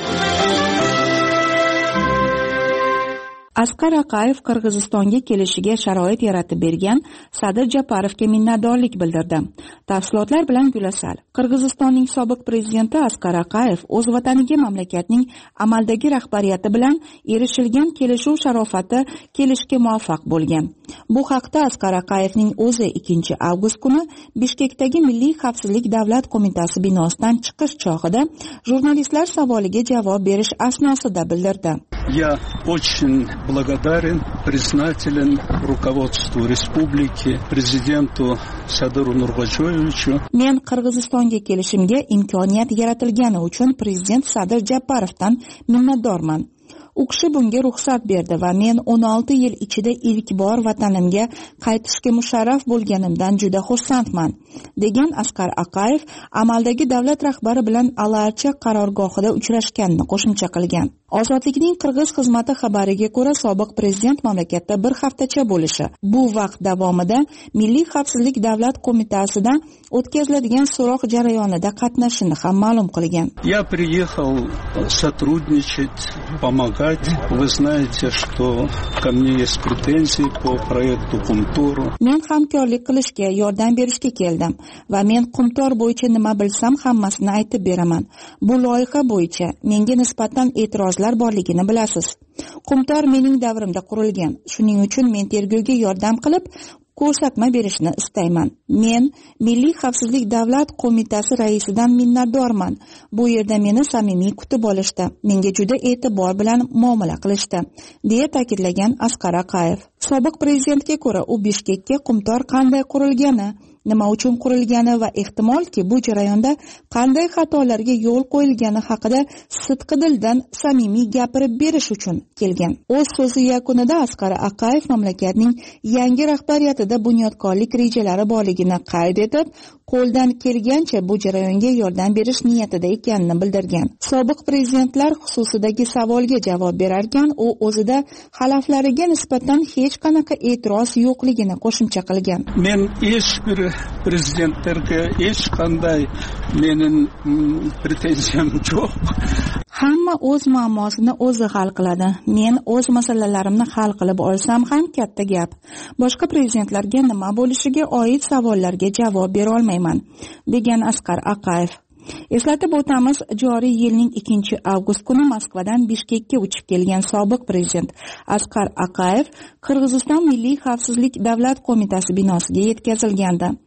Asqar Aqayev Qirg'izistonga kelishiga sharoit yaratib bergan Sadir Japarovga minnatdorlik bildirdi. Tafsilotlar bilan Gulasal. Qirg'izistonning sobiq prezidenti Asqar Aqayev o'z vataniga mamlakatning amaldagi rahbariyati bilan erishilgan kelishuv sharofati kelishga muvaffaq bo'lgan. Bu haqda Asqar Aqayevning o'zi ikkinchi avgust kuni Bishkekdagi Milliy xavfsizlik davlat qo'mitasi binosidan chiqish chog'ida jurnalistlar savoliga javob berish asnosida bildirdi. Я очень благодарен, признателен руководству республики, президенту Садыру Нург'o'yevичу. Men Qirg'izistonga kelishimga imkoniyat yaratilgani uchun prezident Sadir Japarovdan minnatdorman. U kishi bunga ruxsat berdi va men o'n olti yil ichida ilk bor vatanimga qaytishga musharraf bo'lganimdan juda xursandman, degan Asqar Aqayev amaldagi davlat rahbari bilan Alarcha qarorgohida uchrashganini qo'shimcha qilgan. Ozodlikning Qirg'iz xizmati xabariga ko'ra, sobiq prezident mamlakatda bir haftacha bo'lishi, bu vaqt davomida Milliy xavfsizlik davlat qo'mitasidan o'tkaziladigan so'roq jarayonida qatnashishini ham ma'lum qilgan. Я приехал сотрудничать, помогать. Вы знаете, что ко мне есть претензии по проекту Qumtor. Men hamkorlik qilishga, yordam berishga keldim va men Qumtor bo'yicha nima bilsam hammasini aytib beraman. Bu loyiha bo'yicha menga nisbatan e'tiroz borligini bilasiz. Qumtor mening davrimda qurilgan. Shuning uchun men tergovga yordam qilib, ko'rsatma berishni istayman. Men Milliy xavfsizlik davlat qo'mitasi raisidan minnatdorman. Bu yerda meni samimiy kutib olishdi. Menga juda e'tibor bilan muomala qilishdi, deya ta'kidlagan Asqar Aqayev. Sobiq prezidentga ko'ra, u Bishkekka Qumtor qanday qurilgani, nima uchun qurilgani va ehtimolki bu jarayonda qanday xatolarga yo'l qo'yilgani haqida sidqidildan samimiy gapirib berish uchun kelgan. O'z so'zi yakunida Asqar Aqayev mamlakatning yangi rahbariyatida bunyodkorlik rejalari borligini qayd etib, qo'ldan kelgancha bu jarayonga yordam berish niyatida ekanini bildirgan. Sobiq prezidentlar xususidagi savolga javob berarkan, u o'zida xalaflariga nisbatan hech qanaqa e'tiroz yo'qligini qo'shimcha qilgan. Men hech bir prezidentlarga hech qanday mening pretenziyam yo'q. Hamma o'z muammosini o'zi hal qiladi. Men o'z masalalarimni hal qilib olsam ham katta gap. Boshqa prezidentlarga nima bo'lishiga oid savollarga javob bera olmayman, degan Asqar Aqayev. Eslatib o'tamiz, joriy yilning ikkinchi avgust kuni Moskvadan Bishkekka uchib kelgan sobiq prezident Asqar Aqayev Qirg'iziston Milliy xavfsizlik davlat qo'mitasi binosiga yetkazilgandi.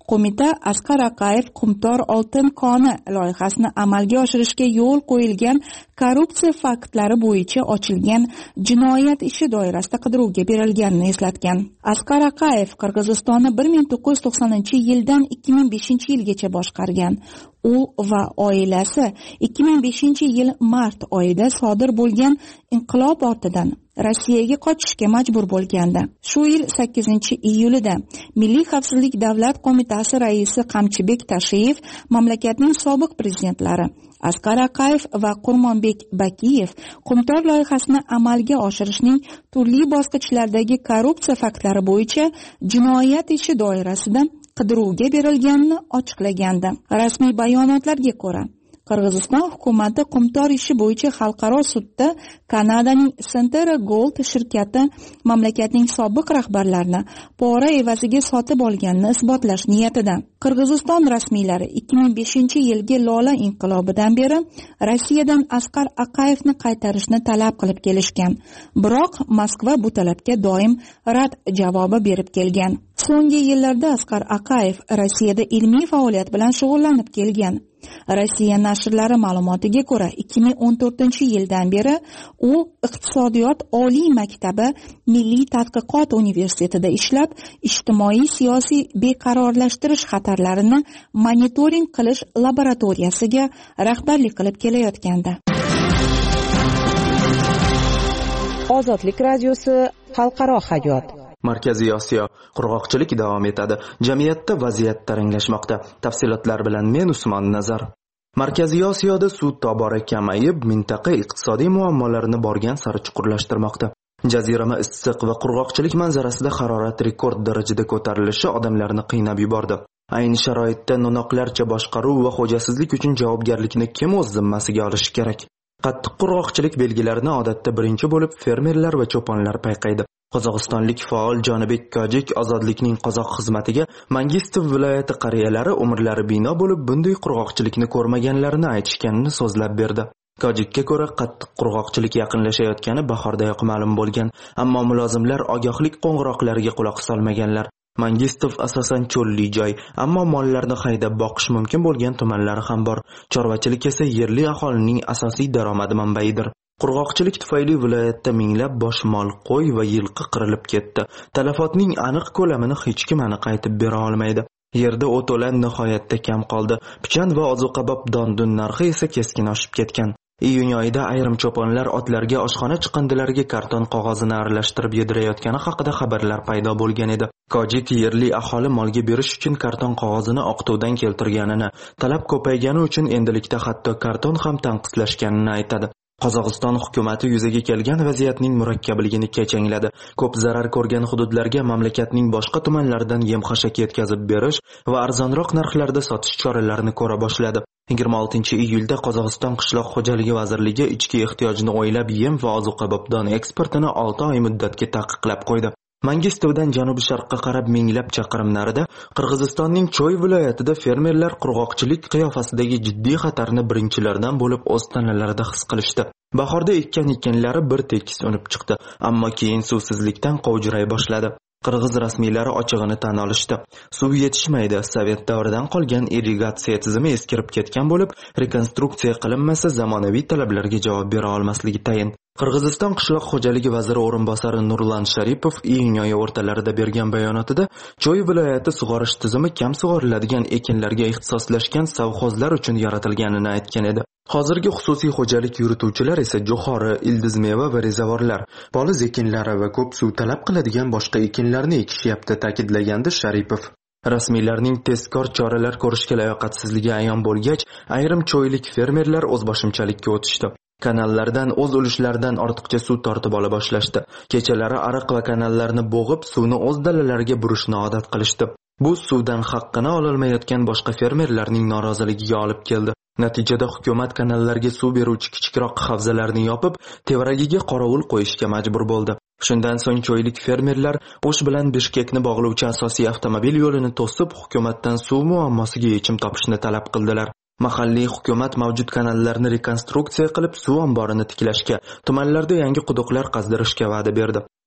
qo'mita Asqar Aqayev Qumtor oltin koni loyihasini amalga oshirishga yo'l qo'yilgan korrupsiya faktlari bo'yicha ochilgan jinoyat ishi doirasida qidiruvga berilganini eslatgan. Asqar Aqayev Qirg'izistonni bir ming to'qqiz yuz to'qsoninchi yildan ikki ming beshinchi yilgacha boshqargan. U va oilasi ikki ming beshinchi yil mart oyida sodir bo'lgan inqilob ortidan Rossiyaga qochishga majbur bo'lgandi. Shu yil sakkizinchi iyulida Milliy xavfsizlik davlat qo'mitasi raisi Qamchibek Tashiyev mamlakatning sobiq prezidentlari Asqar Aqayev va Qurmonbek Bakiyev Qumtor loyihasini amalga oshirishning turli bosqichlaridagi korrupsiya faktlari bo'yicha jinoyat ishi doirasida qidiruvga berilganini ochiqlagandi. Rasmiy bayonotlarga ko'ra, Qirg'iziston hukumati Qumtor ishi bo'yicha xalqaro sudda Kanadaning Centera Gold shirkati mamlakatning sobiq rahbarlarini pora evaziga sotib olganini isbotlash niyatida. Qirg'iziston rasmiylari ikki ming beshinchi yilgi Lola inqilobidan beri Rossiyadan Asqar Aqayevni qaytarishni talab qilib kelishgan. Biroq Moskva bu talabga doim rad javobi berib kelgan. So'nggi yillarda Asqar Aqayev Rossiyada ilmiy faoliyat bilan shug'ullanib kelgan. Rossiya nashrlari ma'lumotiga ko'ra, ikki ming o'n to'rtinchi yildan beri u Iqtisodiyot oliy maktabi Milliy tadqiqot universitetida ishlab, ijtimoiy siyosiy beqarorlashtirish xatarlarini monitoring qilish laboratoriyasiga rahbarlik qilib kelayotgandi. Ozodlik radiosi xalqaro hayot. Markaziy Osiyo qurg'oqchilik davom etadi. Jamiyatda vaziyat taranglashmoqda. Tafsilotlar bilan men Usmon Nazar. Markaziy Osiyoda suv tobora kamayib, mintaqa iqtisodiy muammolarini borgan sari chuqurlashtirmoqda. Jazirama issiq va qurg'oqchilik manzarasida harorat rekord darajada ko'tarilishi odamlarni qiynab yubordi. Ayni sharoitda no'noqlarcha boshqaruv va xo'jasizlik uchun javobgarlikni kim o'z zimmasiga olishi kerak? Qattiq qurg'oqchilik belgilarini odatda birinchi bo'lib fermerlar va cho'ponlar payqaydi. Qozog'istonlik faol Jonibek Kojik ozodlikning qozoq xizmatiga Mangistov viloyati qariyalari umrlari bino bo'lib bunday qurg'oqchilikni ko'rmaganlarini aytishganini so'zlab berdi. Kojikka ko'ra qattiq qurg'oqchilik yaqinlashayotgani bahordayoq ma'lum bo'lgan, ammo mulozimlar ogohlik qo'ng'iroqlariga quloq solmaganlar. Mangistov asosan cho'lli joy, ammo mollarni haydab boqish mumkin bo'lgan tumanlari ham bor. Chorvachilik esa yerli aholining asosiy daromad manbaidir. Qurg'oqchilik tufayli viloyatda minglab bosh mol, qo'y va yilqi qirilib ketdi. Talafotning aniq ko'lamini hech kim aniq aytib bera olmaydi. Yerda o'to'lan nihoyatda kam qoldi. Pichan va ozuqabop dondun narxi esa keskin oshib ketgan. Iyun oyida ayrim cho'ponlar otlarga oshxona chiqindilariga karton qog'ozini aralashtirib yedirayotgani haqida xabarlar paydo bo'lgan edi. Kojik yerli aholi molga berish uchun karton qog'ozini oqtovdan keltirganini, talab ko'paygani uchun endilikda hatto karton ham tanqislashganini aytadi. Qozog'iston hukumati yuzaga kelgan vaziyatning murakkabligini kechangladi. Ko'p zarar ko'rgan hududlarga mamlakatning boshqa tumanlaridan yem-xashak yetkazib berish va arzonroq narxlarda sotish choralarini ko'ra boshladi. yigirma oltinchi iyulda Qozog'iston qishloq xo'jaligi vazirligi ichki ehtiyojni o'ylab yem va ozuqabopdon eksportini olti oy muddatga taqiqlab qo'ydi. Mangistovdan janubi-sharqqa qarab minglab chaqirim narida Qirg'izistonning Choy viloyatida fermerlar qurg'oqchilik qiyofasidagi jiddiy xatarni birinchilardan bo'lib o'z tanalarida his qilishdi. Bahorda ekkan-ekkanlari bir tekis unib chiqdi, ammo keyin suvsizlikdan qovjiray boshladi. Qirg'iz rasmiylari ochig'ini tan olishdi. Suv yetishmaydi. Sovet davridan qolgan irrigatsiya tizimi eskirib ketgan bo'lib, rekonstruksiya qilinmasa zamonaviy talablarga javob bera olmasligi tayin. Qirg'iziston qishloq xo'jaligi vaziri o'rinbosari Nurlan Sharipov iyun oyi o'rtalarida bergan bayonotida Choy viloyati sug'orish tizimi kam sug'oriladigan ekinlarga ixtisoslashgan savxozlar uchun yaratilganini aytgan edi. Hozirgi xususiy xo'jalik yurituvchilar esa jo'xori, ildiz meva va rezavorlar, poliz ekinlari va ko'p suv talab qiladigan boshqa ekinlarni ekishyapti, ta'kidlagandi Sharipov. Rasmiylarning tezkor choralar ko'rishga layoqatsizligi ayon bo'lgach, ayrim cho'ylik fermerlar o'zboshimchalikka o'tishdi. Kanallardan o'z ulushlaridan ortiqcha suv tortib ola boshlashdi. Kechalari ariq va kanallarni bo'g'ib, suvni o'z dalalariga burishni odat qilishdi. Bu suvdan haqqini ololmayotgan boshqa fermerlarning noroziligiga olib keldi. Natijada hukumat kanallarga suv beruvchi kichikroq havzalarni yopib, tevaragiga qorovul qo'yishga majbur bo'ldi. Shundan so'ng cho'ylik fermerlar O'sh bilan Bishkekni bog'lovchi asosiy avtomobil yo'lini to'sib, hukumatdan suv muammosiga yechim topishni talab qildilar. Mahalliy hukumat mavjud kanallarni rekonstruksiya qilib, suv omborini tiklashga, tumanlarda yangi quduqlar qazdirishga va'da berdi.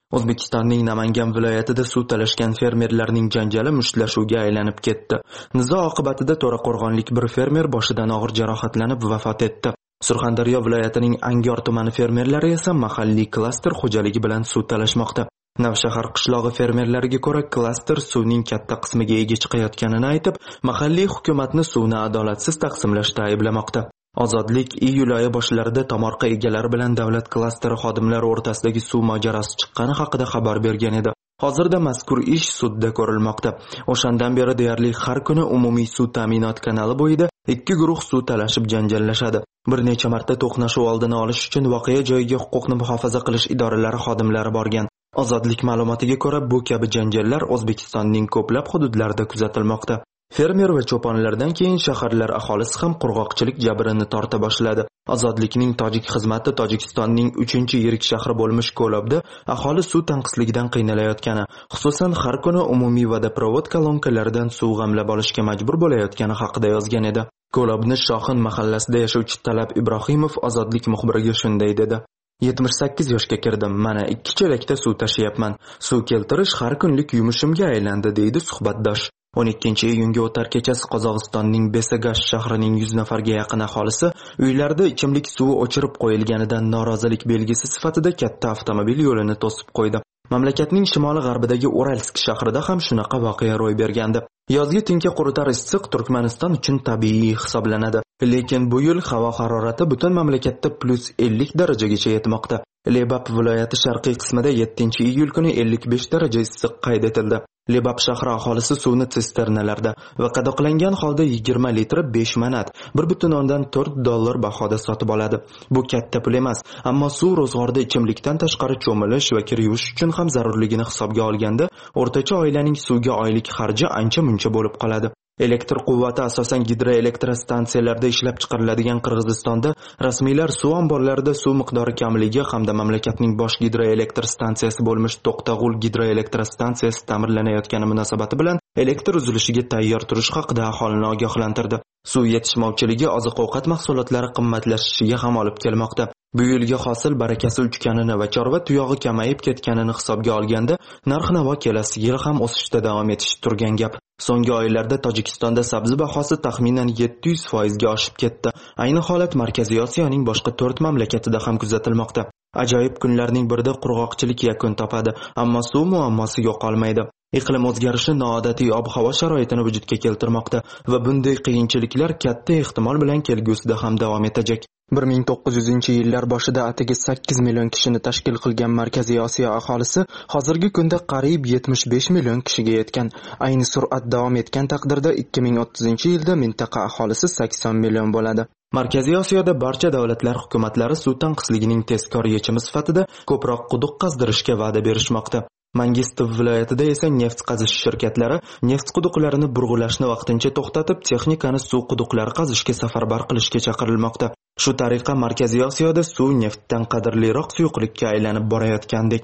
O'zbekistonning Namangan viloyatida suv talashgan fermerlarning janjali mushtlashuvga aylanib ketdi. Nizo oqibatida To'raqo'rg'onlik bir fermer boshidan og'ir jarohatlanib vafot etdi. Surxondaryo viloyatining Angor tumani fermerlari esa mahalliy klaster xo'jaligi bilan suv talashmoqda. Navshahar qishlog'i fermerlariga ko'ra, klaster suvning katta qismiga ega chiqayotganini aytib, mahalliy hukumatni suvni adolatsiz taqsimlashda ayblamoqda. Ozodlik iyul oyi boshlarida tomorqa egalari bilan davlat klasteri xodimlari o'rtasidagi suv mojarosi chiqqani haqida xabar bergan edi. Hozirda mazkur ish sudda ko'rilmoqda. O'shandan beri deyarli har kuni umumiy suv ta'minot kanali bo'yida ikki guruh suv talashib janjallashadi. Bir necha marta to'qnashuv oldini olish uchun voqea joyiga huquqni muhofaza qilish idoralari xodimlari borgan. Ozodlik ma'lumotiga ko'ra, bu kabi janjallar O'zbekistonning ko'plab hududlarida kuzatilmoqda. Fermer va cho'ponlardan keyin shaharlar aholisi ham qurg'oqchilik jabrini torta boshladi. Ozodlikning tojik xizmati Tojikistonning uchinchi yirik shahri bo'lmish Ko'lobda aholi suv tanqisligidan qiynalayotgani, xususan har kuni umumiy vodoprovod kolonkalaridan suv g'amlab olishga majbur bo'layotgani haqida yozgan edi. Ko'lobni Shohin mahallasida yashovchi Talab Ibrohimov Ozodlik muxbiriga shunday dedi: yetmish sakkiz yoshga kirdim, mana ikki chelakda suv tashiyapman. Suv keltirish har kunlik yumushimga aylandi, deydi suhbatdosh. o'n ikkinchi iyunga o'tar kechasi Qozog'istonning Besagash shahrining yuz nafarga yaqin aholisi uylarida ichimlik suvi o'chirib qo'yilganidan norozilik belgisi sifatida katta avtomobil yo'lini to'sib qo'ydi. Mamlakatning shimoli-g'arbidagi Uralsk shahrida ham shunaqa voqea ro'y bergandi. Yozgi tinka quritar issiq Turkmaniston uchun tabiiy hisoblanadi, lekin bu yil havo harorati butun mamlakatda plus ellik darajagacha yetmoqda. Lebap viloyati sharqiy qismida yettinchi iyul kuni ellik besh daraja issiq qayd etildi. Lebap shahri aholisi suvni sisternalarda va qadoqlangan holda yigirma litr besh manat, bir butun o'ndan to'rt dollar bahoda sotib oladi. Bu katta pul emas, ammo suv ro'zg'orda ichimlikdan tashqari cho'milish va kir yuvish uchun ham zarurligini hisobga olganda, o'rtacha oilaning suvga oylik xarji ancha muncha bo'lib qoladi. Elektr quvvati asosan gidroelektrostansiyalarda ishlab chiqariladigan Qirg'izistonda rasmiylar suv omborlarida suv miqdori kamligi hamda mamlakatning bosh gidroelektr stansiyasi bo'lmish To'qtag'ul gidroelektrostansiyasi ta'mirlanayotgani munosabati bilan elektr uzilishiga tayyor turish haqida aholini ogohlantirdi. Suv yetishmovchiligi oziq-ovqat mahsulotlari qimmatlashishiga ham olib kelmoqda. Bu yilgi hosil barakasi uchganini va chorva tuyog'i kamayib ketganini hisobga olganda, narx-navo kelasi yil ham o'sishda davom etishi turgan gap. So'nggi oylarda Tojikistonda sabzi bahosi taxminan yetti yuz foiz ga oshib ketdi. Ayni holat Markaziy Osiyoning boshqa to'rt mamlakatida ham kuzatilmoqda. Ajoyib kunlarning birida qurg'oqchilik yakun topadi, ammo suv muammosi yo'qolmaydi. Iqlim o'zgarishi noodatiy ob-havo sharoitini vujudga keltirmoqda va bunday qiyinchiliklar katta ehtimol bilan kelgusida ham davom etajak. bir ming to'qqiz yuzinchi yillar boshida atigi sakkiz million kishini tashkil qilgan Markaziy Osiyo aholisi hozirgi kunda qariyb yetmish besh million kishiga yetgan. Ayni sur'at davom etgan taqdirda ikki ming o'ttizinchi yilda mintaqa aholisi sakson million bo'ladi. Markaziy Osiyoda barcha davlatlar hukumatlari suv tanqisligining tezkor yechimi sifatida ko'proq quduq qazdirishga va'da berishmoqda. Mangistov viloyatida esa neft qazish shirkatlari neft quduqlarini burg'ulashni vaqtincha to'xtatib, texnikani suv quduqlari qazishga safarbar qilishga chaqirilmoqda. Shu tariqa Markaziy Osiyoda suv neftdan qadrliroq suyuqlikka aylanib borayotgandek.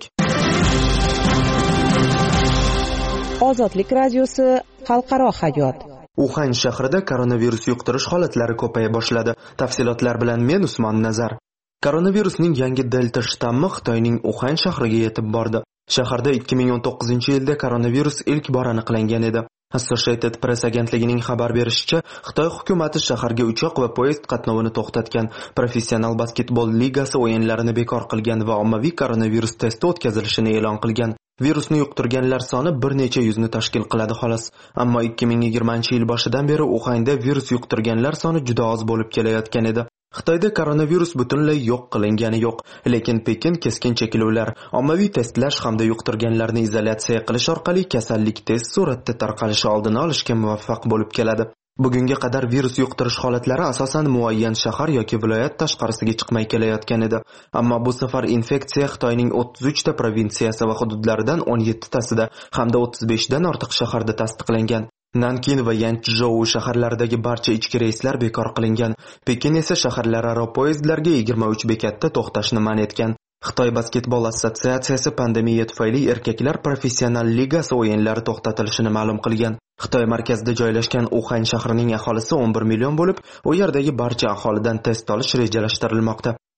Ozodlik radiosi xalqaro hayot. Uxan shahrida koronavirus yuqtirish holatlari ko'paya boshladi. Tafsilotlar bilan men Usmon Nazar. Koronavirusning yangi delta shtammi Xitoyning Uxan shahriga yetib bordi. Shaharda ikki ming o'n to'qqizinchi yilda koronavirus ilk bor aniqlangan edi. Associated Press agentligining xabar berishicha, Xitoy hukumatı shaharga uchoq va poyezd qatnovini to'xtatgan, professional basketbol ligasi o'yinlarini bekor qilgan va ommaviy koronavirus testi o'tkazilishini e'lon qilgan. Virusni yuqtirganlar soni bir necha yuzni tashkil qiladi xolos. Ammo ikki ming yigirmanchi yil boshidan beri Uxanda virus yuqtirganlar soni juda oz bo'lib kelayotgan edi. Xitoyda koronavirus butunlay yo'q qilingani yo'q, lekin Pekin keskin cheklovlar, ommaviy testlash hamda yuqtirganlarni izolyatsiya qilish orqali kasallik tez suratda tarqalishi oldini olishga muvaffaq bo'lib keladi. Bugunga qadar virus yuqtirish holatlari asosan muayyan shahar yoki viloyat tashqarisiga chiqmay kelayotgan edi. Ammo bu safar infeksiya Xitoyning o'ttiz uchta provinsiyasi va hududlaridan o'n yettitasida hamda o'ttiz beshdan ortiq shaharda tasdiqlangan. Nankin va Yanchzhou shaharlaridagi barcha ichki reyslar bekor qilingan. Pekin esa shaharlararo poyezdlarga yigirma uch bekatda to'xtashni man etgan. Xitoy basketbol assotsiatsiyasi pandemiya tufayli erkaklar professional ligasi o'yinlari to'xtatilishini ma'lum qilgan. Xitoy markazida joylashgan Uxan shahrining aholisi o'n bir million bo'lib, u yerdagi barcha aholidan test olish rejalashtirilmoqda.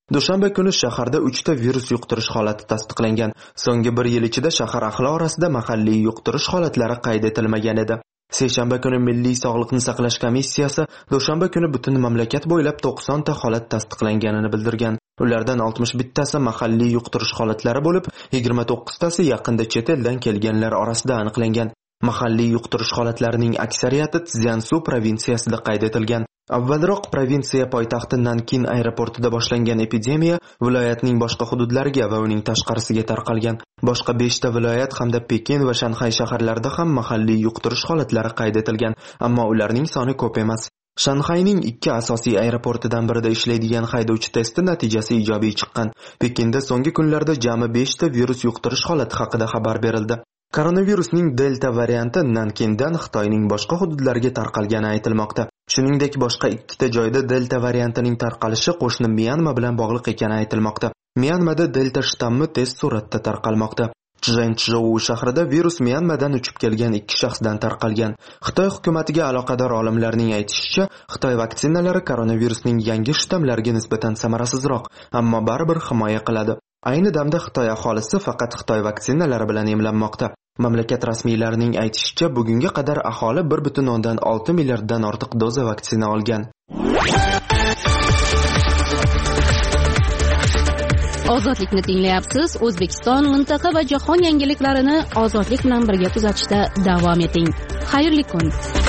Dushanba kuni shaharda uchta virus yuqtirish holati tasdiqlangan. So'nggi bir yil ichida shahar ahli orasida mahalliy yuqtirish holatlari qayd etilmagan edi. Seshanba kuni Milliy sog'liqni saqlash komissiyasi dushanba kuni butun mamlakat bo'ylab to'qson ta holat tasdiqlanganini bildirgan. Ulardan oltmish bittasi mahalliy yuqtirish holatlari bo'lib, yigirma to'qqiz tasi yaqinda chet eldan kelganlar orasida aniqlangan. Mahalliy yuqtirish holatlarining aksariyati Tzyansu provinsiyasida qayd etilgan. Avvalroq provinsiya poytaxti Nankin aeroportida boshlangan epidemiya viloyatning boshqa hududlariga va uning tashqarisiga tarqalgan. Boshqa besh ta viloyat hamda Pekin va Shanxay shaharlarida ham mahalliy yuqtirish holatlari qayd etilgan, ammo ularning soni ko'p emas. Shanxayning ikki asosiy aeroportidan birida ishlaydigan haydovchi testi natijasi ijobiy chiqqan. Pekinda so'nggi kunlarda jami besh ta virus yuqtirish holati haqida xabar berildi. Koronavirusning delta varianti Nankindan Xitoyning boshqa hududlariga tarqalgani aytilmoqda. Shuningdek, boshqa ikkita joyda delta variantining tarqalishi qo'shni Myanma bilan bog'liq ekani aytilmoqda. Myanmada delta shtammi tez suratda tarqalmoqda. Chjэнchzhou shahrida virus Myanmadan uchib kelgan ikki shaxsdan tarqalgan. Xitoy hukumatiga aloqador olimlarning aytishicha, Xitoy vaksinalari koronavirusning yangi shtammlariga nisbatan samarasizroq, ammo baribir himoya qiladi. Ayni damda Xitoy aholisi faqat Xitoy vaksinalari bilan emlanmoqda. Mamlakat rasmiylarining aytishicha, bugunga qadar aholi bir butun o'ndan olti milliarddan ortiq doza vaksina olgan. Ozodlikni tinglayapsiz. O'zbekiston, mintaqa va jahon yangiliklarini ozodlik bilan birga kuzatishda davom eting. Xayrli kun.